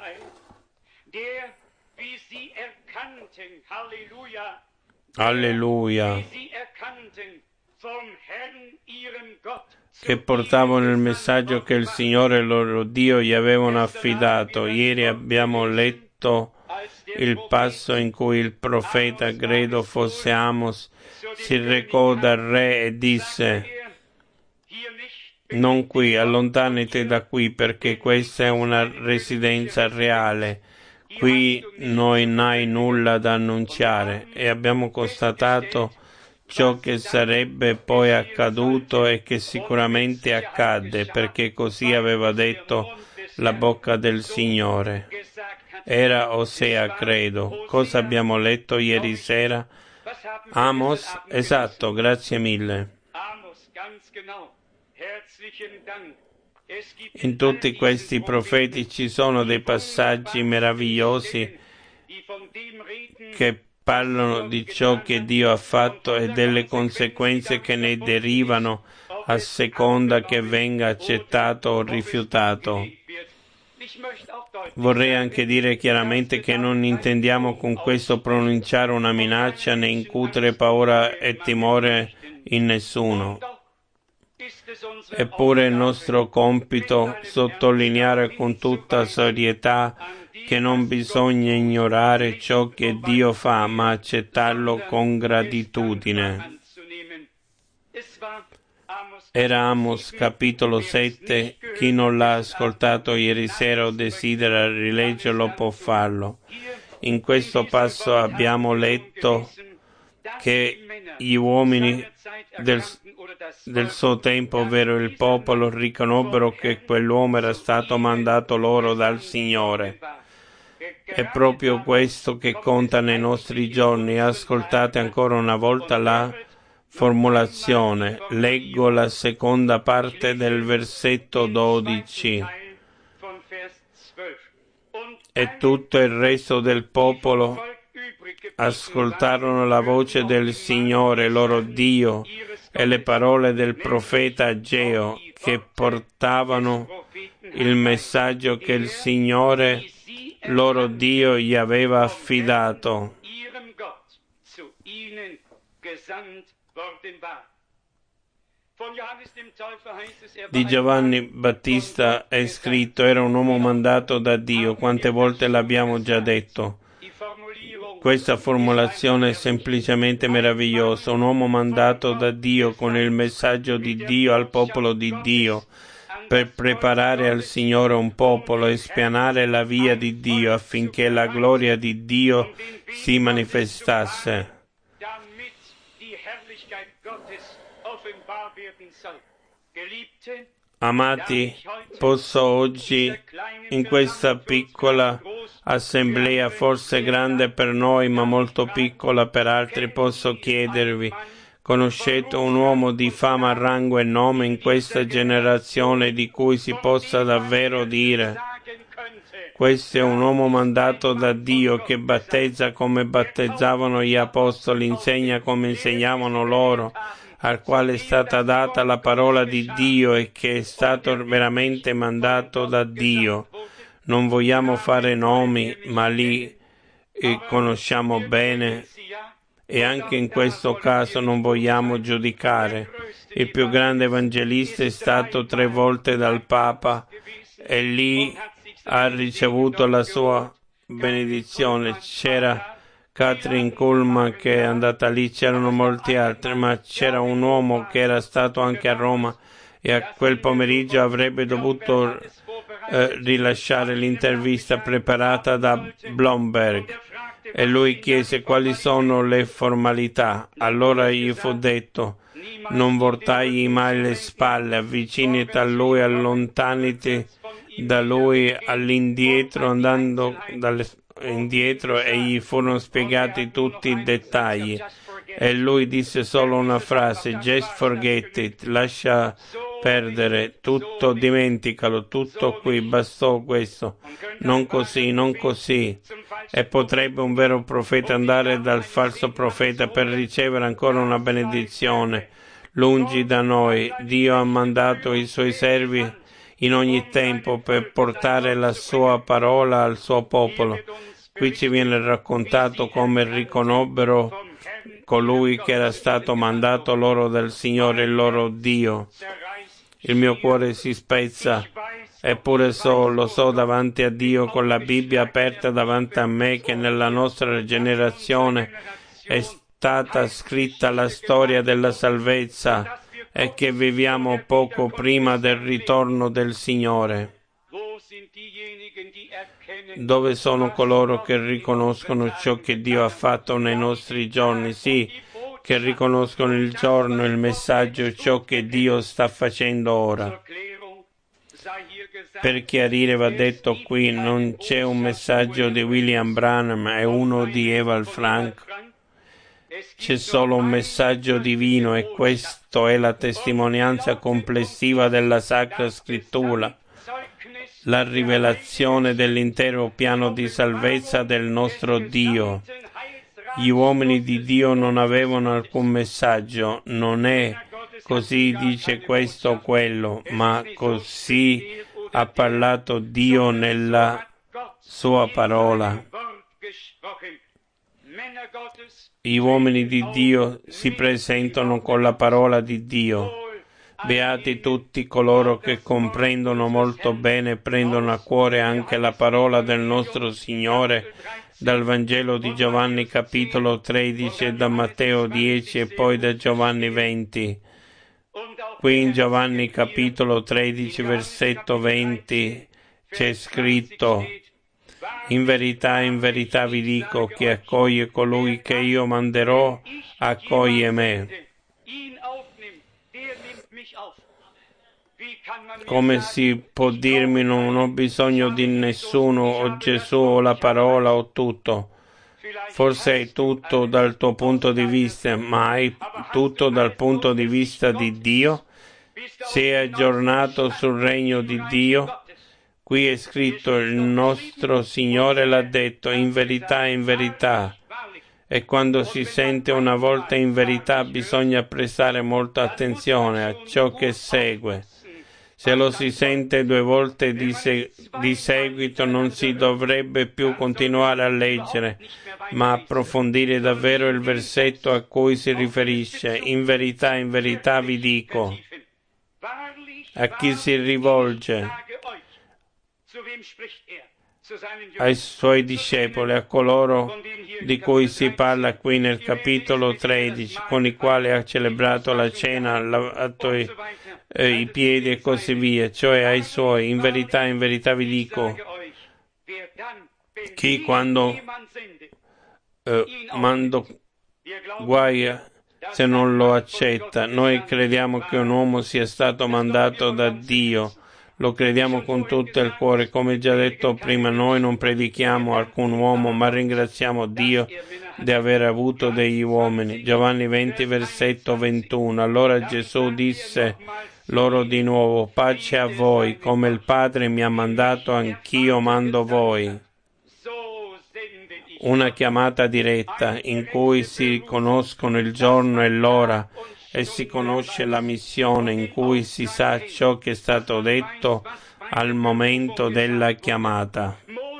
Alleluia. Che portavano il messaggio che il Signore, loro Dio, gli avevano affidato. Ieri abbiamo letto il passo in cui il profeta, credo fosse Amos, si recò dal re e disse: non qui, allontanati da qui, perché questa è una residenza reale. Qui non hai nulla da annunciare. E abbiamo constatato ciò che sarebbe poi accaduto e che sicuramente accadde, perché così aveva detto la bocca del Signore. Era Osea, credo. Cosa abbiamo letto ieri sera? Amos? Esatto, grazie mille. In tutti questi profeti ci sono dei passaggi meravigliosi che parlano di ciò che Dio ha fatto e delle conseguenze che ne derivano a seconda che venga accettato o rifiutato. Vorrei anche dire chiaramente che non intendiamo con questo pronunciare una minaccia né incutere paura e timore in nessuno. Eppure è il nostro compito sottolineare con tutta serietà che non bisogna ignorare ciò che Dio fa, ma accettarlo con gratitudine. Era Amos, capitolo 7. Chi non l'ha ascoltato ieri sera o desidera rileggerlo può farlo. In questo passo abbiamo letto che gli uomini del suo tempo, ovvero il popolo, riconobbero che quell'uomo era stato mandato loro dal Signore. È proprio questo che conta nei nostri giorni. Ascoltate ancora una volta la formulazione. Leggo la seconda parte del versetto 12. E tutto il resto del popolo ascoltarono la voce del Signore, loro Dio, e le parole del profeta Ageo, che portavano il messaggio che il Signore, loro Dio, gli aveva affidato. Di Giovanni Battista è scritto: era un uomo mandato da Dio. Quante volte l'abbiamo già detto? Questa formulazione è semplicemente meravigliosa. Un uomo mandato da Dio con il messaggio di Dio al popolo di Dio, per preparare al Signore un popolo e spianare la via di Dio affinché la gloria di Dio si manifestasse. Amati, posso oggi, in questa piccola assemblea, forse grande per noi ma molto piccola per altri, posso chiedervi: conoscete un uomo di fama, rango e nome in questa generazione di cui si possa davvero dire: questo è un uomo mandato da Dio, che battezza come battezzavano gli apostoli, insegna come insegnavano loro, al quale è stata data la parola di Dio e che è stato veramente mandato da Dio. Non vogliamo fare nomi, ma li conosciamo bene, e anche in questo caso non vogliamo giudicare. Il più grande evangelista è stato 3 volte dal Papa e lì ha ricevuto la sua benedizione. C'era Catherine Kuhlman che è andata lì, c'erano molti altri, ma c'era un uomo che era stato anche a Roma e a quel pomeriggio avrebbe dovuto rilasciare l'intervista preparata da Blomberg, e lui chiese quali sono le formalità. Allora gli fu detto: non voltagli mai le spalle, avvicinati a lui, allontaniti da lui all'indietro, andando indietro, e gli furono spiegati tutti i dettagli, e lui disse solo una frase: just forget it, lascia perdere tutto, dimenticalo, tutto qui, bastò questo, non così, non così. E potrebbe un vero profeta andare dal falso profeta per ricevere ancora una benedizione. Lungi da noi, Dio ha mandato i suoi servi in ogni tempo per portare la sua parola al suo popolo. Qui ci viene raccontato come riconobbero colui che era stato mandato loro dal Signore, il loro Dio. Il mio cuore si spezza, eppure lo so davanti a Dio con la Bibbia aperta davanti a me che nella nostra generazione è stata scritta la storia della salvezza e che viviamo poco prima del ritorno del Signore. Dove sono coloro che riconoscono ciò che Dio ha fatto nei nostri giorni? Sì, che riconoscono il giorno, il messaggio, ciò che Dio sta facendo ora. Per chiarire va detto qui, non c'è un messaggio di William Branham e uno di Ewald Frank. C'è solo un messaggio divino e questo è la testimonianza complessiva della Sacra Scrittura, la rivelazione dell'intero piano di salvezza del nostro Dio. Gli uomini di Dio non avevano alcun messaggio, non è così dice questo o quello, ma così ha parlato Dio nella sua parola. Gli uomini di Dio si presentano con la parola di Dio. Beati tutti coloro che comprendono molto bene e prendono a cuore anche la parola del nostro Signore dal Vangelo di Giovanni capitolo 13 e da Matteo 10 e poi da Giovanni 20. Qui in Giovanni capitolo 13 versetto 20 c'è scritto: in verità vi dico, chi accoglie colui che io manderò, accoglie me. Come si può dirmi non ho bisogno di nessuno, o Gesù, o la parola, o tutto? Forse hai tutto dal tuo punto di vista, ma hai tutto dal punto di vista di Dio? Sei aggiornato sul regno di Dio? Qui è scritto, il nostro Signore l'ha detto, in verità. E quando si sente una volta in verità bisogna prestare molta attenzione a ciò che segue. Se lo si sente due volte di seguito non si dovrebbe più continuare a leggere, ma approfondire davvero il versetto a cui si riferisce. In verità vi dico. A chi si rivolge? Ai suoi discepoli, a coloro di cui si parla qui nel capitolo 13, con i quali ha celebrato la cena, lavato i piedi e così via, cioè ai suoi. In verità vi dico, chi quando mando guai se non lo accetta. Noi crediamo che un uomo sia stato mandato da Dio. Lo crediamo con tutto il cuore, come già detto prima, noi non predichiamo alcun uomo, ma ringraziamo Dio di aver avuto degli uomini. Giovanni 20, versetto 21. Allora Gesù disse loro di nuovo, pace a voi, come il Padre mi ha mandato, anch'io mando voi. Una chiamata diretta in cui si conoscono il giorno e l'ora e si conosce la missione, in cui si sa ciò che è stato detto al momento della chiamata.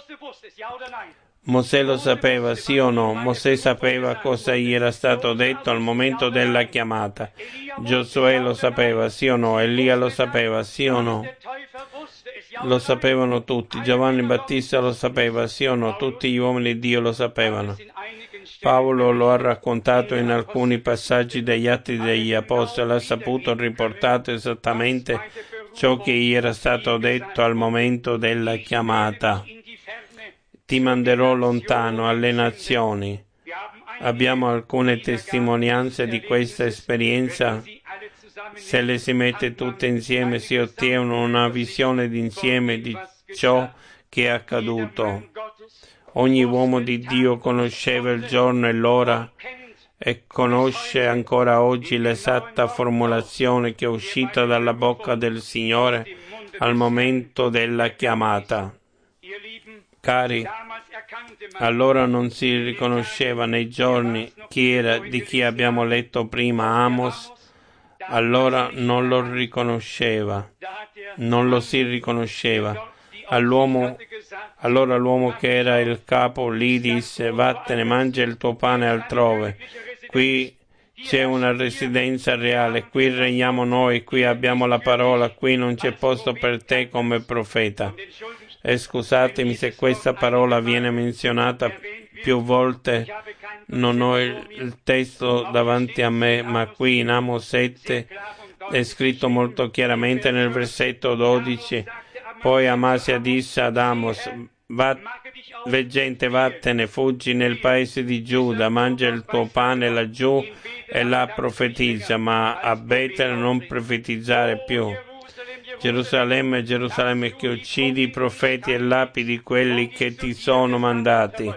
Mosè lo sapeva, sì o no? Mosè sapeva cosa gli era stato detto al momento della chiamata. Giosuè lo sapeva, sì o no? Elia lo sapeva, sì o no? Lo sapevano tutti. Giovanni Battista lo sapeva, sì o no? Tutti gli uomini di Dio lo sapevano. Paolo lo ha raccontato in alcuni passaggi degli Atti degli Apostoli, ha saputo riportato esattamente ciò che gli era stato detto al momento della chiamata. Ti manderò lontano alle nazioni. Abbiamo alcune testimonianze di questa esperienza. Se le si mette tutte insieme si ottiene una visione d'insieme di ciò che è accaduto. Ogni uomo di Dio conosceva il giorno e l'ora e conosce ancora oggi l'esatta formulazione che è uscita dalla bocca del Signore al momento della chiamata. Cari, allora non si riconosceva nei giorni chi era di chi abbiamo letto prima, Amos, allora non lo riconosceva, non lo si riconosceva. Allora l'uomo che era il capo gli disse: vattene, mangia il tuo pane altrove. Qui c'è una residenza reale, qui regniamo noi, qui abbiamo la parola, qui non c'è posto per te come profeta. E scusatemi se questa parola viene menzionata più volte, non ho il testo davanti a me, ma qui in Amos 7 è scritto molto chiaramente nel versetto 12. Poi Amasia disse ad Amos: veggente, vattene, fuggi nel paese di Giuda, mangia il tuo pane laggiù e là profetizza, ma a Betel non profetizzare più. Gerusalemme, Gerusalemme, che uccidi i profeti e lapidi quelli che ti sono mandati.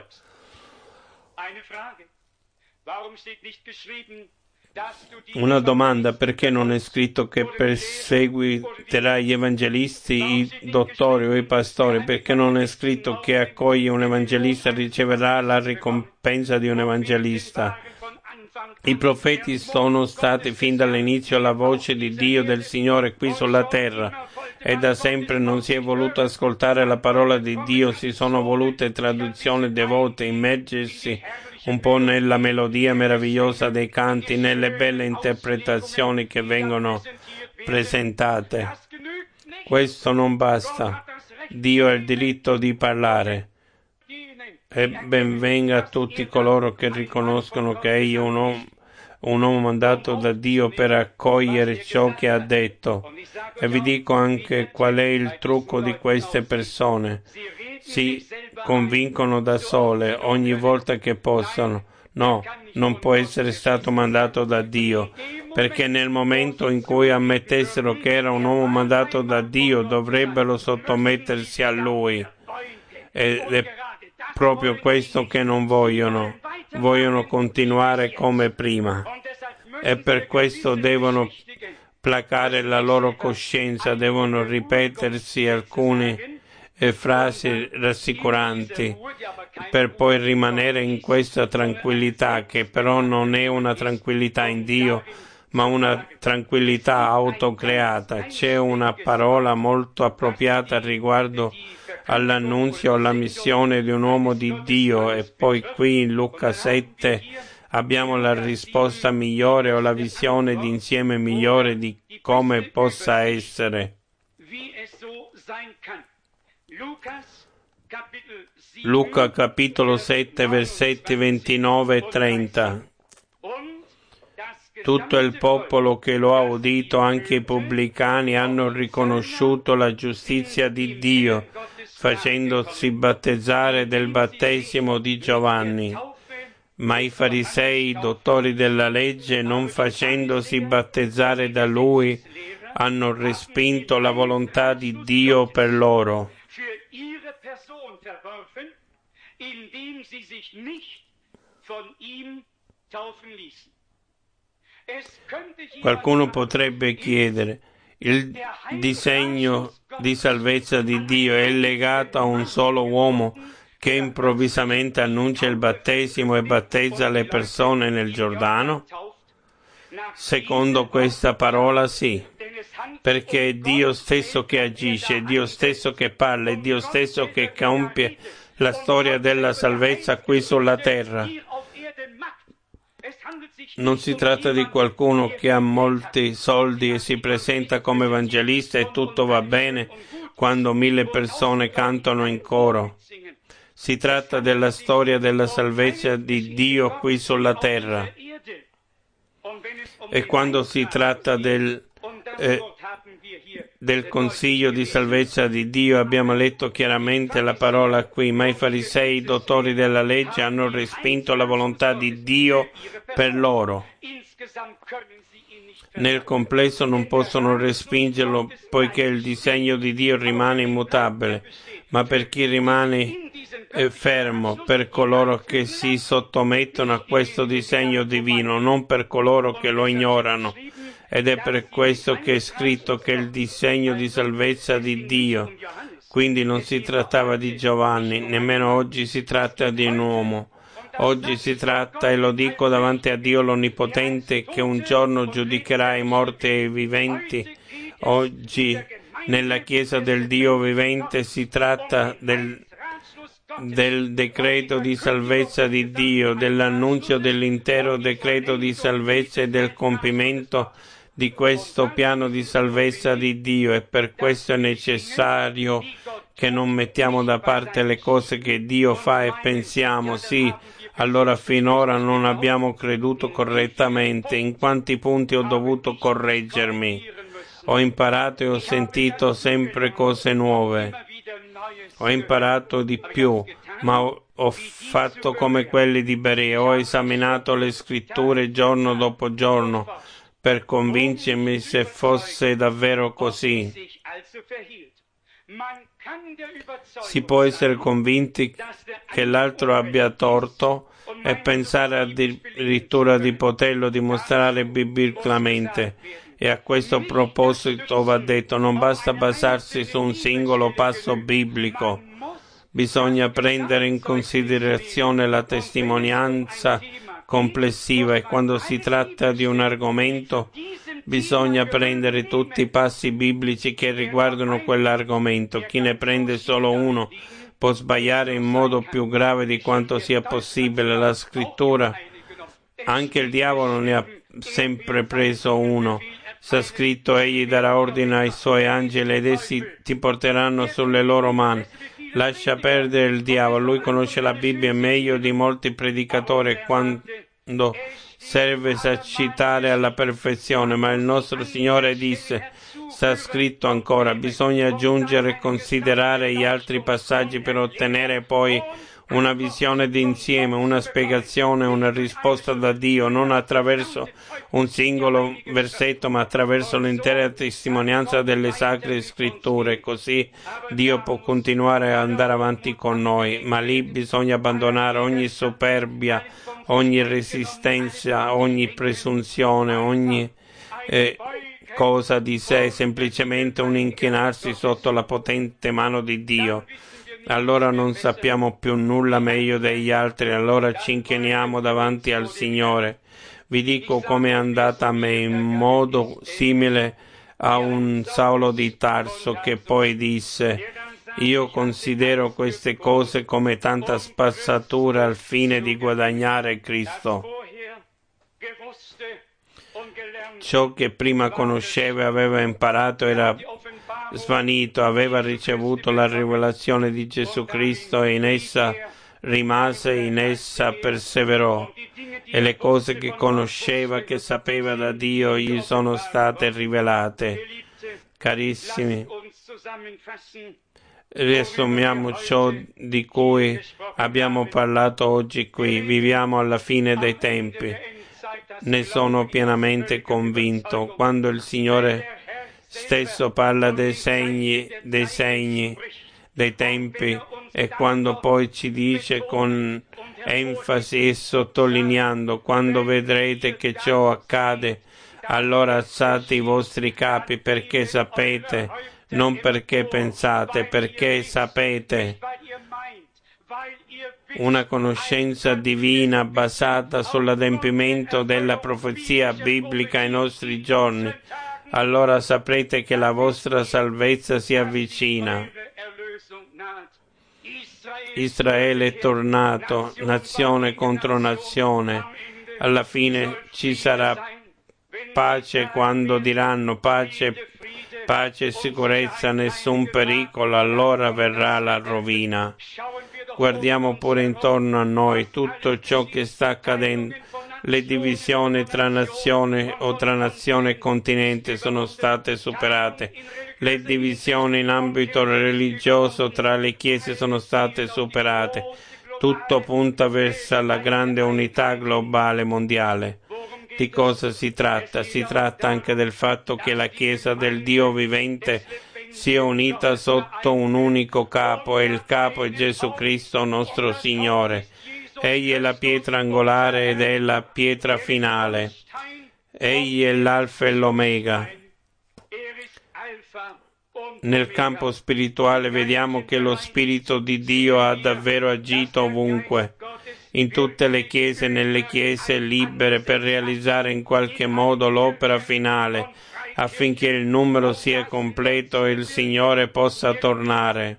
Una domanda: perché non è scritto che perseguiterai gli evangelisti, i dottori o i pastori? Perché non è scritto che accoglie un evangelista riceverà la ricompensa di un evangelista? I profeti sono stati fin dall'inizio la voce di Dio del Signore qui sulla terra e da sempre non si è voluto ascoltare la parola di Dio, si sono volute traduzioni devote, immergersi un po' nella melodia meravigliosa dei canti, nelle belle interpretazioni che vengono presentate. Questo non basta. Dio ha il diritto di parlare. E ben venga a tutti coloro che riconoscono che egli è un uomo mandato da Dio per accogliere ciò che ha detto. E vi dico anche qual è il trucco di queste persone. Si convincono da sole ogni volta che possono. No, non può essere stato mandato da Dio, perché nel momento in cui ammettessero che era un uomo mandato da Dio, dovrebbero sottomettersi a Lui. Ed è proprio questo che non vogliono. Vogliono continuare come prima. E per questo devono placare la loro coscienza, devono ripetersi alcune frasi rassicuranti per poi rimanere in questa tranquillità, che però non è una tranquillità in Dio, ma una tranquillità autocreata. C'è una parola molto appropriata riguardo all'annunzio, alla missione di un uomo di Dio, e poi qui in Luca 7 abbiamo la risposta migliore o la visione d'insieme migliore di come possa essere. Luca capitolo 7 versetti 29 e 30. Tutto il popolo che lo ha udito, anche i pubblicani, hanno riconosciuto la giustizia di Dio, facendosi battezzare del battesimo di Giovanni. Ma i farisei, i dottori della legge, non facendosi battezzare da lui, hanno respinto la volontà di Dio per loro. Qualcuno potrebbe chiedere: il disegno di salvezza di Dio è legato a un solo uomo che improvvisamente annuncia il battesimo e battezza le persone nel Giordano? Secondo questa parola sì, perché è Dio stesso che agisce, è Dio stesso che parla, è Dio stesso che compie la storia della salvezza qui sulla terra. Non si tratta di qualcuno che ha molti soldi e si presenta come evangelista e tutto va bene quando 1000 persone cantano in coro. Si tratta della storia della salvezza di Dio qui sulla terra. E quando si tratta del consiglio di salvezza di Dio, abbiamo letto chiaramente la parola qui: ma i farisei, i dottori della legge, hanno respinto la volontà di Dio per loro. Nel complesso non possono respingerlo, poiché il disegno di Dio rimane immutabile, ma per chi rimane fermo per coloro che si sottomettono a questo disegno divino, non per coloro che lo ignorano. Ed è per questo che è scritto che il disegno di salvezza di Dio. Quindi non si trattava di Giovanni, nemmeno oggi si tratta di un uomo. Oggi si tratta, e lo dico davanti a Dio l'Onnipotente, che un giorno giudicherà i morti e i viventi. Oggi nella Chiesa del Dio vivente si tratta del decreto di salvezza di Dio, dell'annunzio dell'intero decreto di salvezza e del compimento di questo piano di salvezza di Dio, e per questo è necessario che non mettiamo da parte le cose che Dio fa e pensiamo, sì, allora finora non abbiamo creduto correttamente. In quanti punti ho dovuto correggermi? Ho imparato e ho sentito sempre cose nuove. Ho imparato di più, ma ho fatto come quelli di Berea. Ho esaminato le scritture giorno dopo giorno per convincermi se fosse davvero così. Si può essere convinti che l'altro abbia torto e pensare addirittura di poterlo dimostrare biblicamente. E a questo proposito va detto, non basta basarsi su un singolo passo biblico. Bisogna prendere in considerazione la testimonianza complessiva, e quando si tratta di un argomento bisogna prendere tutti i passi biblici che riguardano quell'argomento. Chi ne prende solo uno può sbagliare in modo più grave di quanto sia possibile. La scrittura, anche il diavolo ne ha sempre preso uno. Sta scritto, egli darà ordine ai suoi angeli ed essi ti porteranno sulle loro mani. Lascia perdere il diavolo, lui conosce la Bibbia meglio di molti predicatori quando serve esercitare alla perfezione, ma il nostro Signore disse, sta scritto ancora, bisogna aggiungere e considerare gli altri passaggi per ottenere poi una visione d'insieme, una spiegazione, una risposta da Dio, non attraverso un singolo versetto, ma attraverso l'intera testimonianza delle sacre scritture. Così Dio può continuare a andare avanti con noi, ma lì bisogna abbandonare ogni superbia, ogni resistenza, ogni presunzione, ogni cosa di sé, semplicemente un inchinarsi sotto la potente mano di Dio. Allora non sappiamo più nulla meglio degli altri, allora ci inchiniamo davanti al Signore. Vi dico come è andata a me, in modo simile a un Saulo di Tarso che poi disse, io considero queste cose come tanta spazzatura al fine di guadagnare Cristo. Ciò che prima conosceva e aveva imparato era svanito, aveva ricevuto la rivelazione di Gesù Cristo e in essa rimase, in essa perseverò, e le cose che conosceva, che sapeva da Dio, gli sono state rivelate. Carissimi, riassumiamo ciò di cui abbiamo parlato oggi qui. Viviamo alla fine dei tempi. Ne sono pienamente convinto. Quando il Signore stesso parla dei segni, dei tempi, e quando poi ci dice con enfasi e sottolineando, quando vedrete che ciò accade, allora alzate i vostri capi, perché sapete, non perché pensate, perché sapete. Una conoscenza divina basata sull'adempimento della profezia biblica ai nostri giorni. Allora saprete che la vostra salvezza si avvicina. Israele è tornato, nazione contro nazione. Alla fine ci sarà pace quando diranno pace, pace e sicurezza, nessun pericolo, allora verrà la rovina. Guardiamo pure intorno a noi tutto ciò che sta accadendo. Le divisioni tra nazione o tra nazione e continente sono state superate. Le divisioni in ambito religioso tra le chiese sono state superate. Tutto punta verso la grande unità globale mondiale. Di cosa si tratta? Si tratta anche del fatto che la Chiesa del Dio vivente sia unita sotto un unico capo, e il capo è Gesù Cristo nostro Signore. Egli è la pietra angolare ed è la pietra finale. Egli è l'Alfa e l'Omega. Nel campo spirituale vediamo che lo Spirito di Dio ha davvero agito ovunque, in tutte le chiese, nelle chiese libere, per realizzare in qualche modo l'opera finale, affinché il numero sia completo e il Signore possa tornare.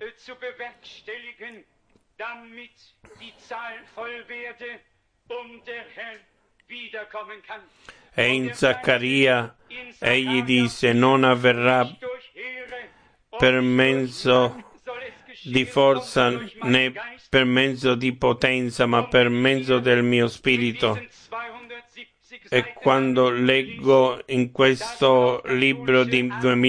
E in Zaccaria egli disse: non avverrà per mezzo di forza né per mezzo di potenza, ma per mezzo del mio spirito. E quando leggo in questo libro di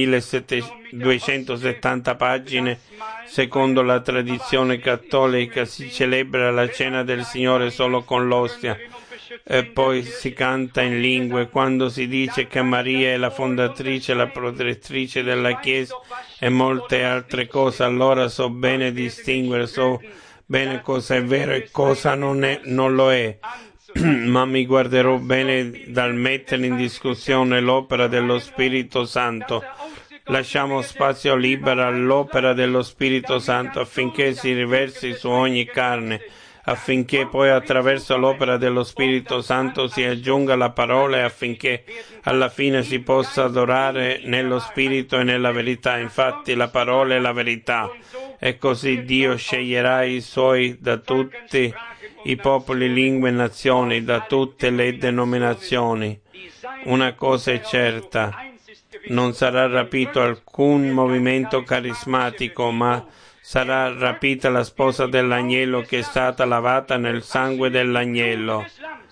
2270 pagine, secondo la tradizione cattolica, si celebra la cena del Signore solo con l'ostia e poi si canta in lingue. Quando si dice che Maria è la fondatrice, la protettrice della Chiesa e molte altre cose, allora so bene distinguere, so bene cosa è vero e cosa non lo è. Ma mi guarderò bene dal mettere in discussione l'opera dello Spirito Santo. Lasciamo spazio libero all'opera dello Spirito Santo affinché si riversi su ogni carne, affinché poi attraverso l'opera dello Spirito Santo si aggiunga la parola e affinché alla fine si possa adorare nello Spirito e nella verità. Infatti la parola è la verità. E così Dio sceglierà i suoi da tutti i popoli, lingue e nazioni, da tutte le denominazioni. Una cosa è certa: non sarà rapito alcun movimento carismatico, ma sarà rapita la sposa dell'agnello, che è stata lavata nel sangue dell'agnello.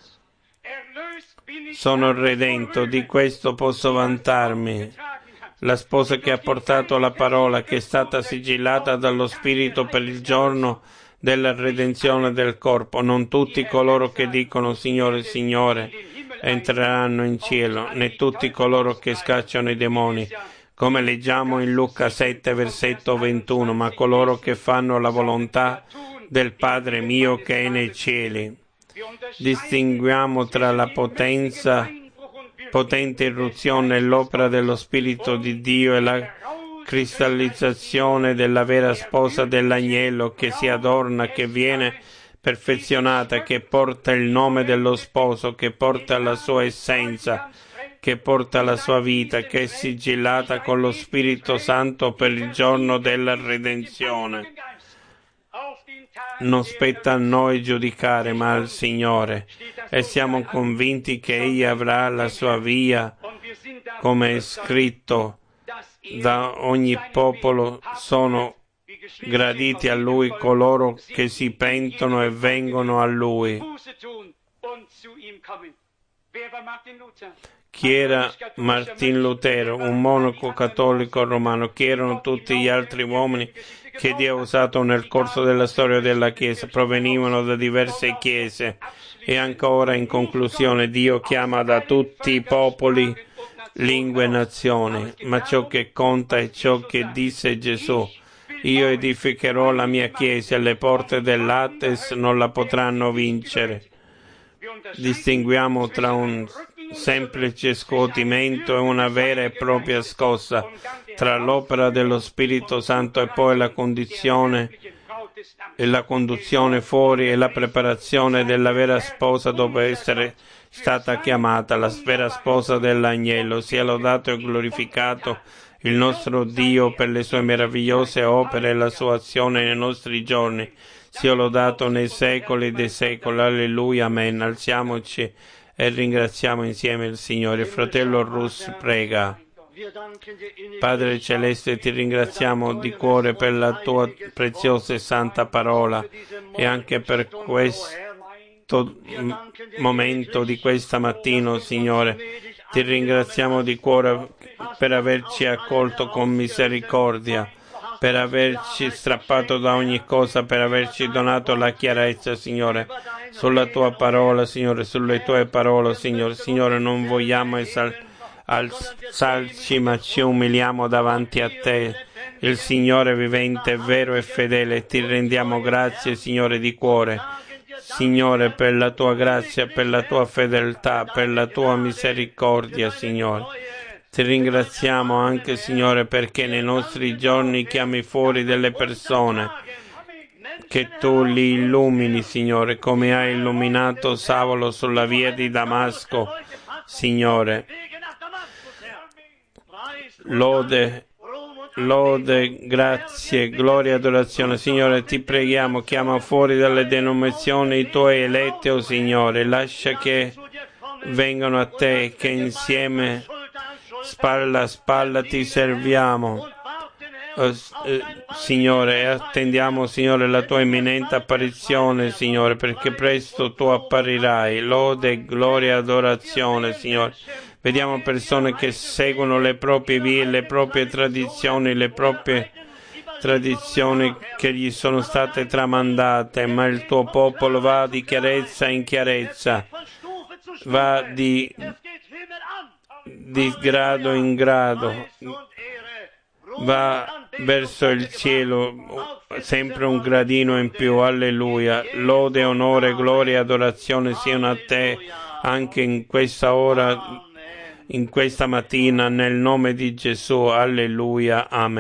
Sono redento, di questo posso vantarmi. La sposa che ha portato la parola, che è stata sigillata dallo Spirito per il giorno della redenzione del corpo. Non tutti coloro che dicono Signore, Signore entreranno in cielo, né tutti coloro che scacciano i demoni, come leggiamo in Luca 7, versetto 21, ma coloro che fanno la volontà del Padre mio che è nei cieli. Distinguiamo tra la potente irruzione e l'opera dello Spirito di Dio e la cristallizzazione della vera sposa dell'agnello, che si adorna, che viene perfezionata, che porta il nome dello sposo, che porta la sua essenza, che porta la sua vita, che è sigillata con lo Spirito Santo per il giorno della redenzione. Non spetta a noi giudicare, ma al Signore, e siamo convinti che Egli avrà la sua via, come è scritto: da ogni popolo sono graditi a Lui coloro che si pentono e vengono a Lui. Chi era Martin Lutero, un monaco cattolico romano? Chi erano tutti gli altri uomini che Dio ha usato nel corso della storia della Chiesa? Provenivano da diverse chiese. E ancora, in conclusione, Dio chiama da tutti i popoli, lingue e nazioni, ma ciò che conta è ciò che disse Gesù: io edificherò la mia Chiesa e le porte dell'Hades non la potranno vincere. Distinguiamo tra un semplice scuotimento e una vera e propria scossa, tra l'opera dello Spirito Santo e poi la conduzione fuori e la preparazione della vera sposa dopo essere stata chiamata, la vera sposa dell'agnello. Sia lodato e glorificato il nostro Dio per le sue meravigliose opere e la sua azione nei nostri giorni. Sia lodato nei secoli dei secoli. Alleluia, amen. Alziamoci e ringraziamo insieme il Signore. Il fratello Russ prega. Padre Celeste, ti ringraziamo di cuore per la tua preziosa e santa parola e anche per questo momento di questa mattina, Signore. Ti ringraziamo di cuore per averci accolto con misericordia, per averci strappato da ogni cosa, per averci donato la chiarezza, Signore, sulla tua parola, Signore, sulle tue parole, Signore. Signore, non vogliamo alzarci, ma ci umiliamo davanti a te. Il Signore vivente, vero e fedele, ti rendiamo grazie, Signore, di cuore. Signore, per la tua grazia, per la tua fedeltà, per la tua misericordia, Signore. Ti ringraziamo anche, Signore, perché nei nostri giorni chiami fuori delle persone, che tu li illumini, Signore, come hai illuminato Saulo sulla via di Damasco, Signore. Lode, grazie, gloria e adorazione. Signore, ti preghiamo, chiama fuori dalle denominazioni i tuoi eletti, oh Signore. Lascia che vengano a te, che insieme, spalla a spalla, ti serviamo. Signore, attendiamo, Signore, la tua imminente apparizione, Signore, perché presto tu apparirai. Lode, gloria e adorazione, Signore. Vediamo persone che seguono le proprie vie, le proprie tradizioni che gli sono state tramandate, ma il tuo popolo va di chiarezza in chiarezza, va di grado in grado, va verso il cielo, sempre un gradino in più. Alleluia. Lode, onore, gloria e adorazione siano a te anche in questa ora, in questa mattina, nel nome di Gesù. Alleluia. Amen.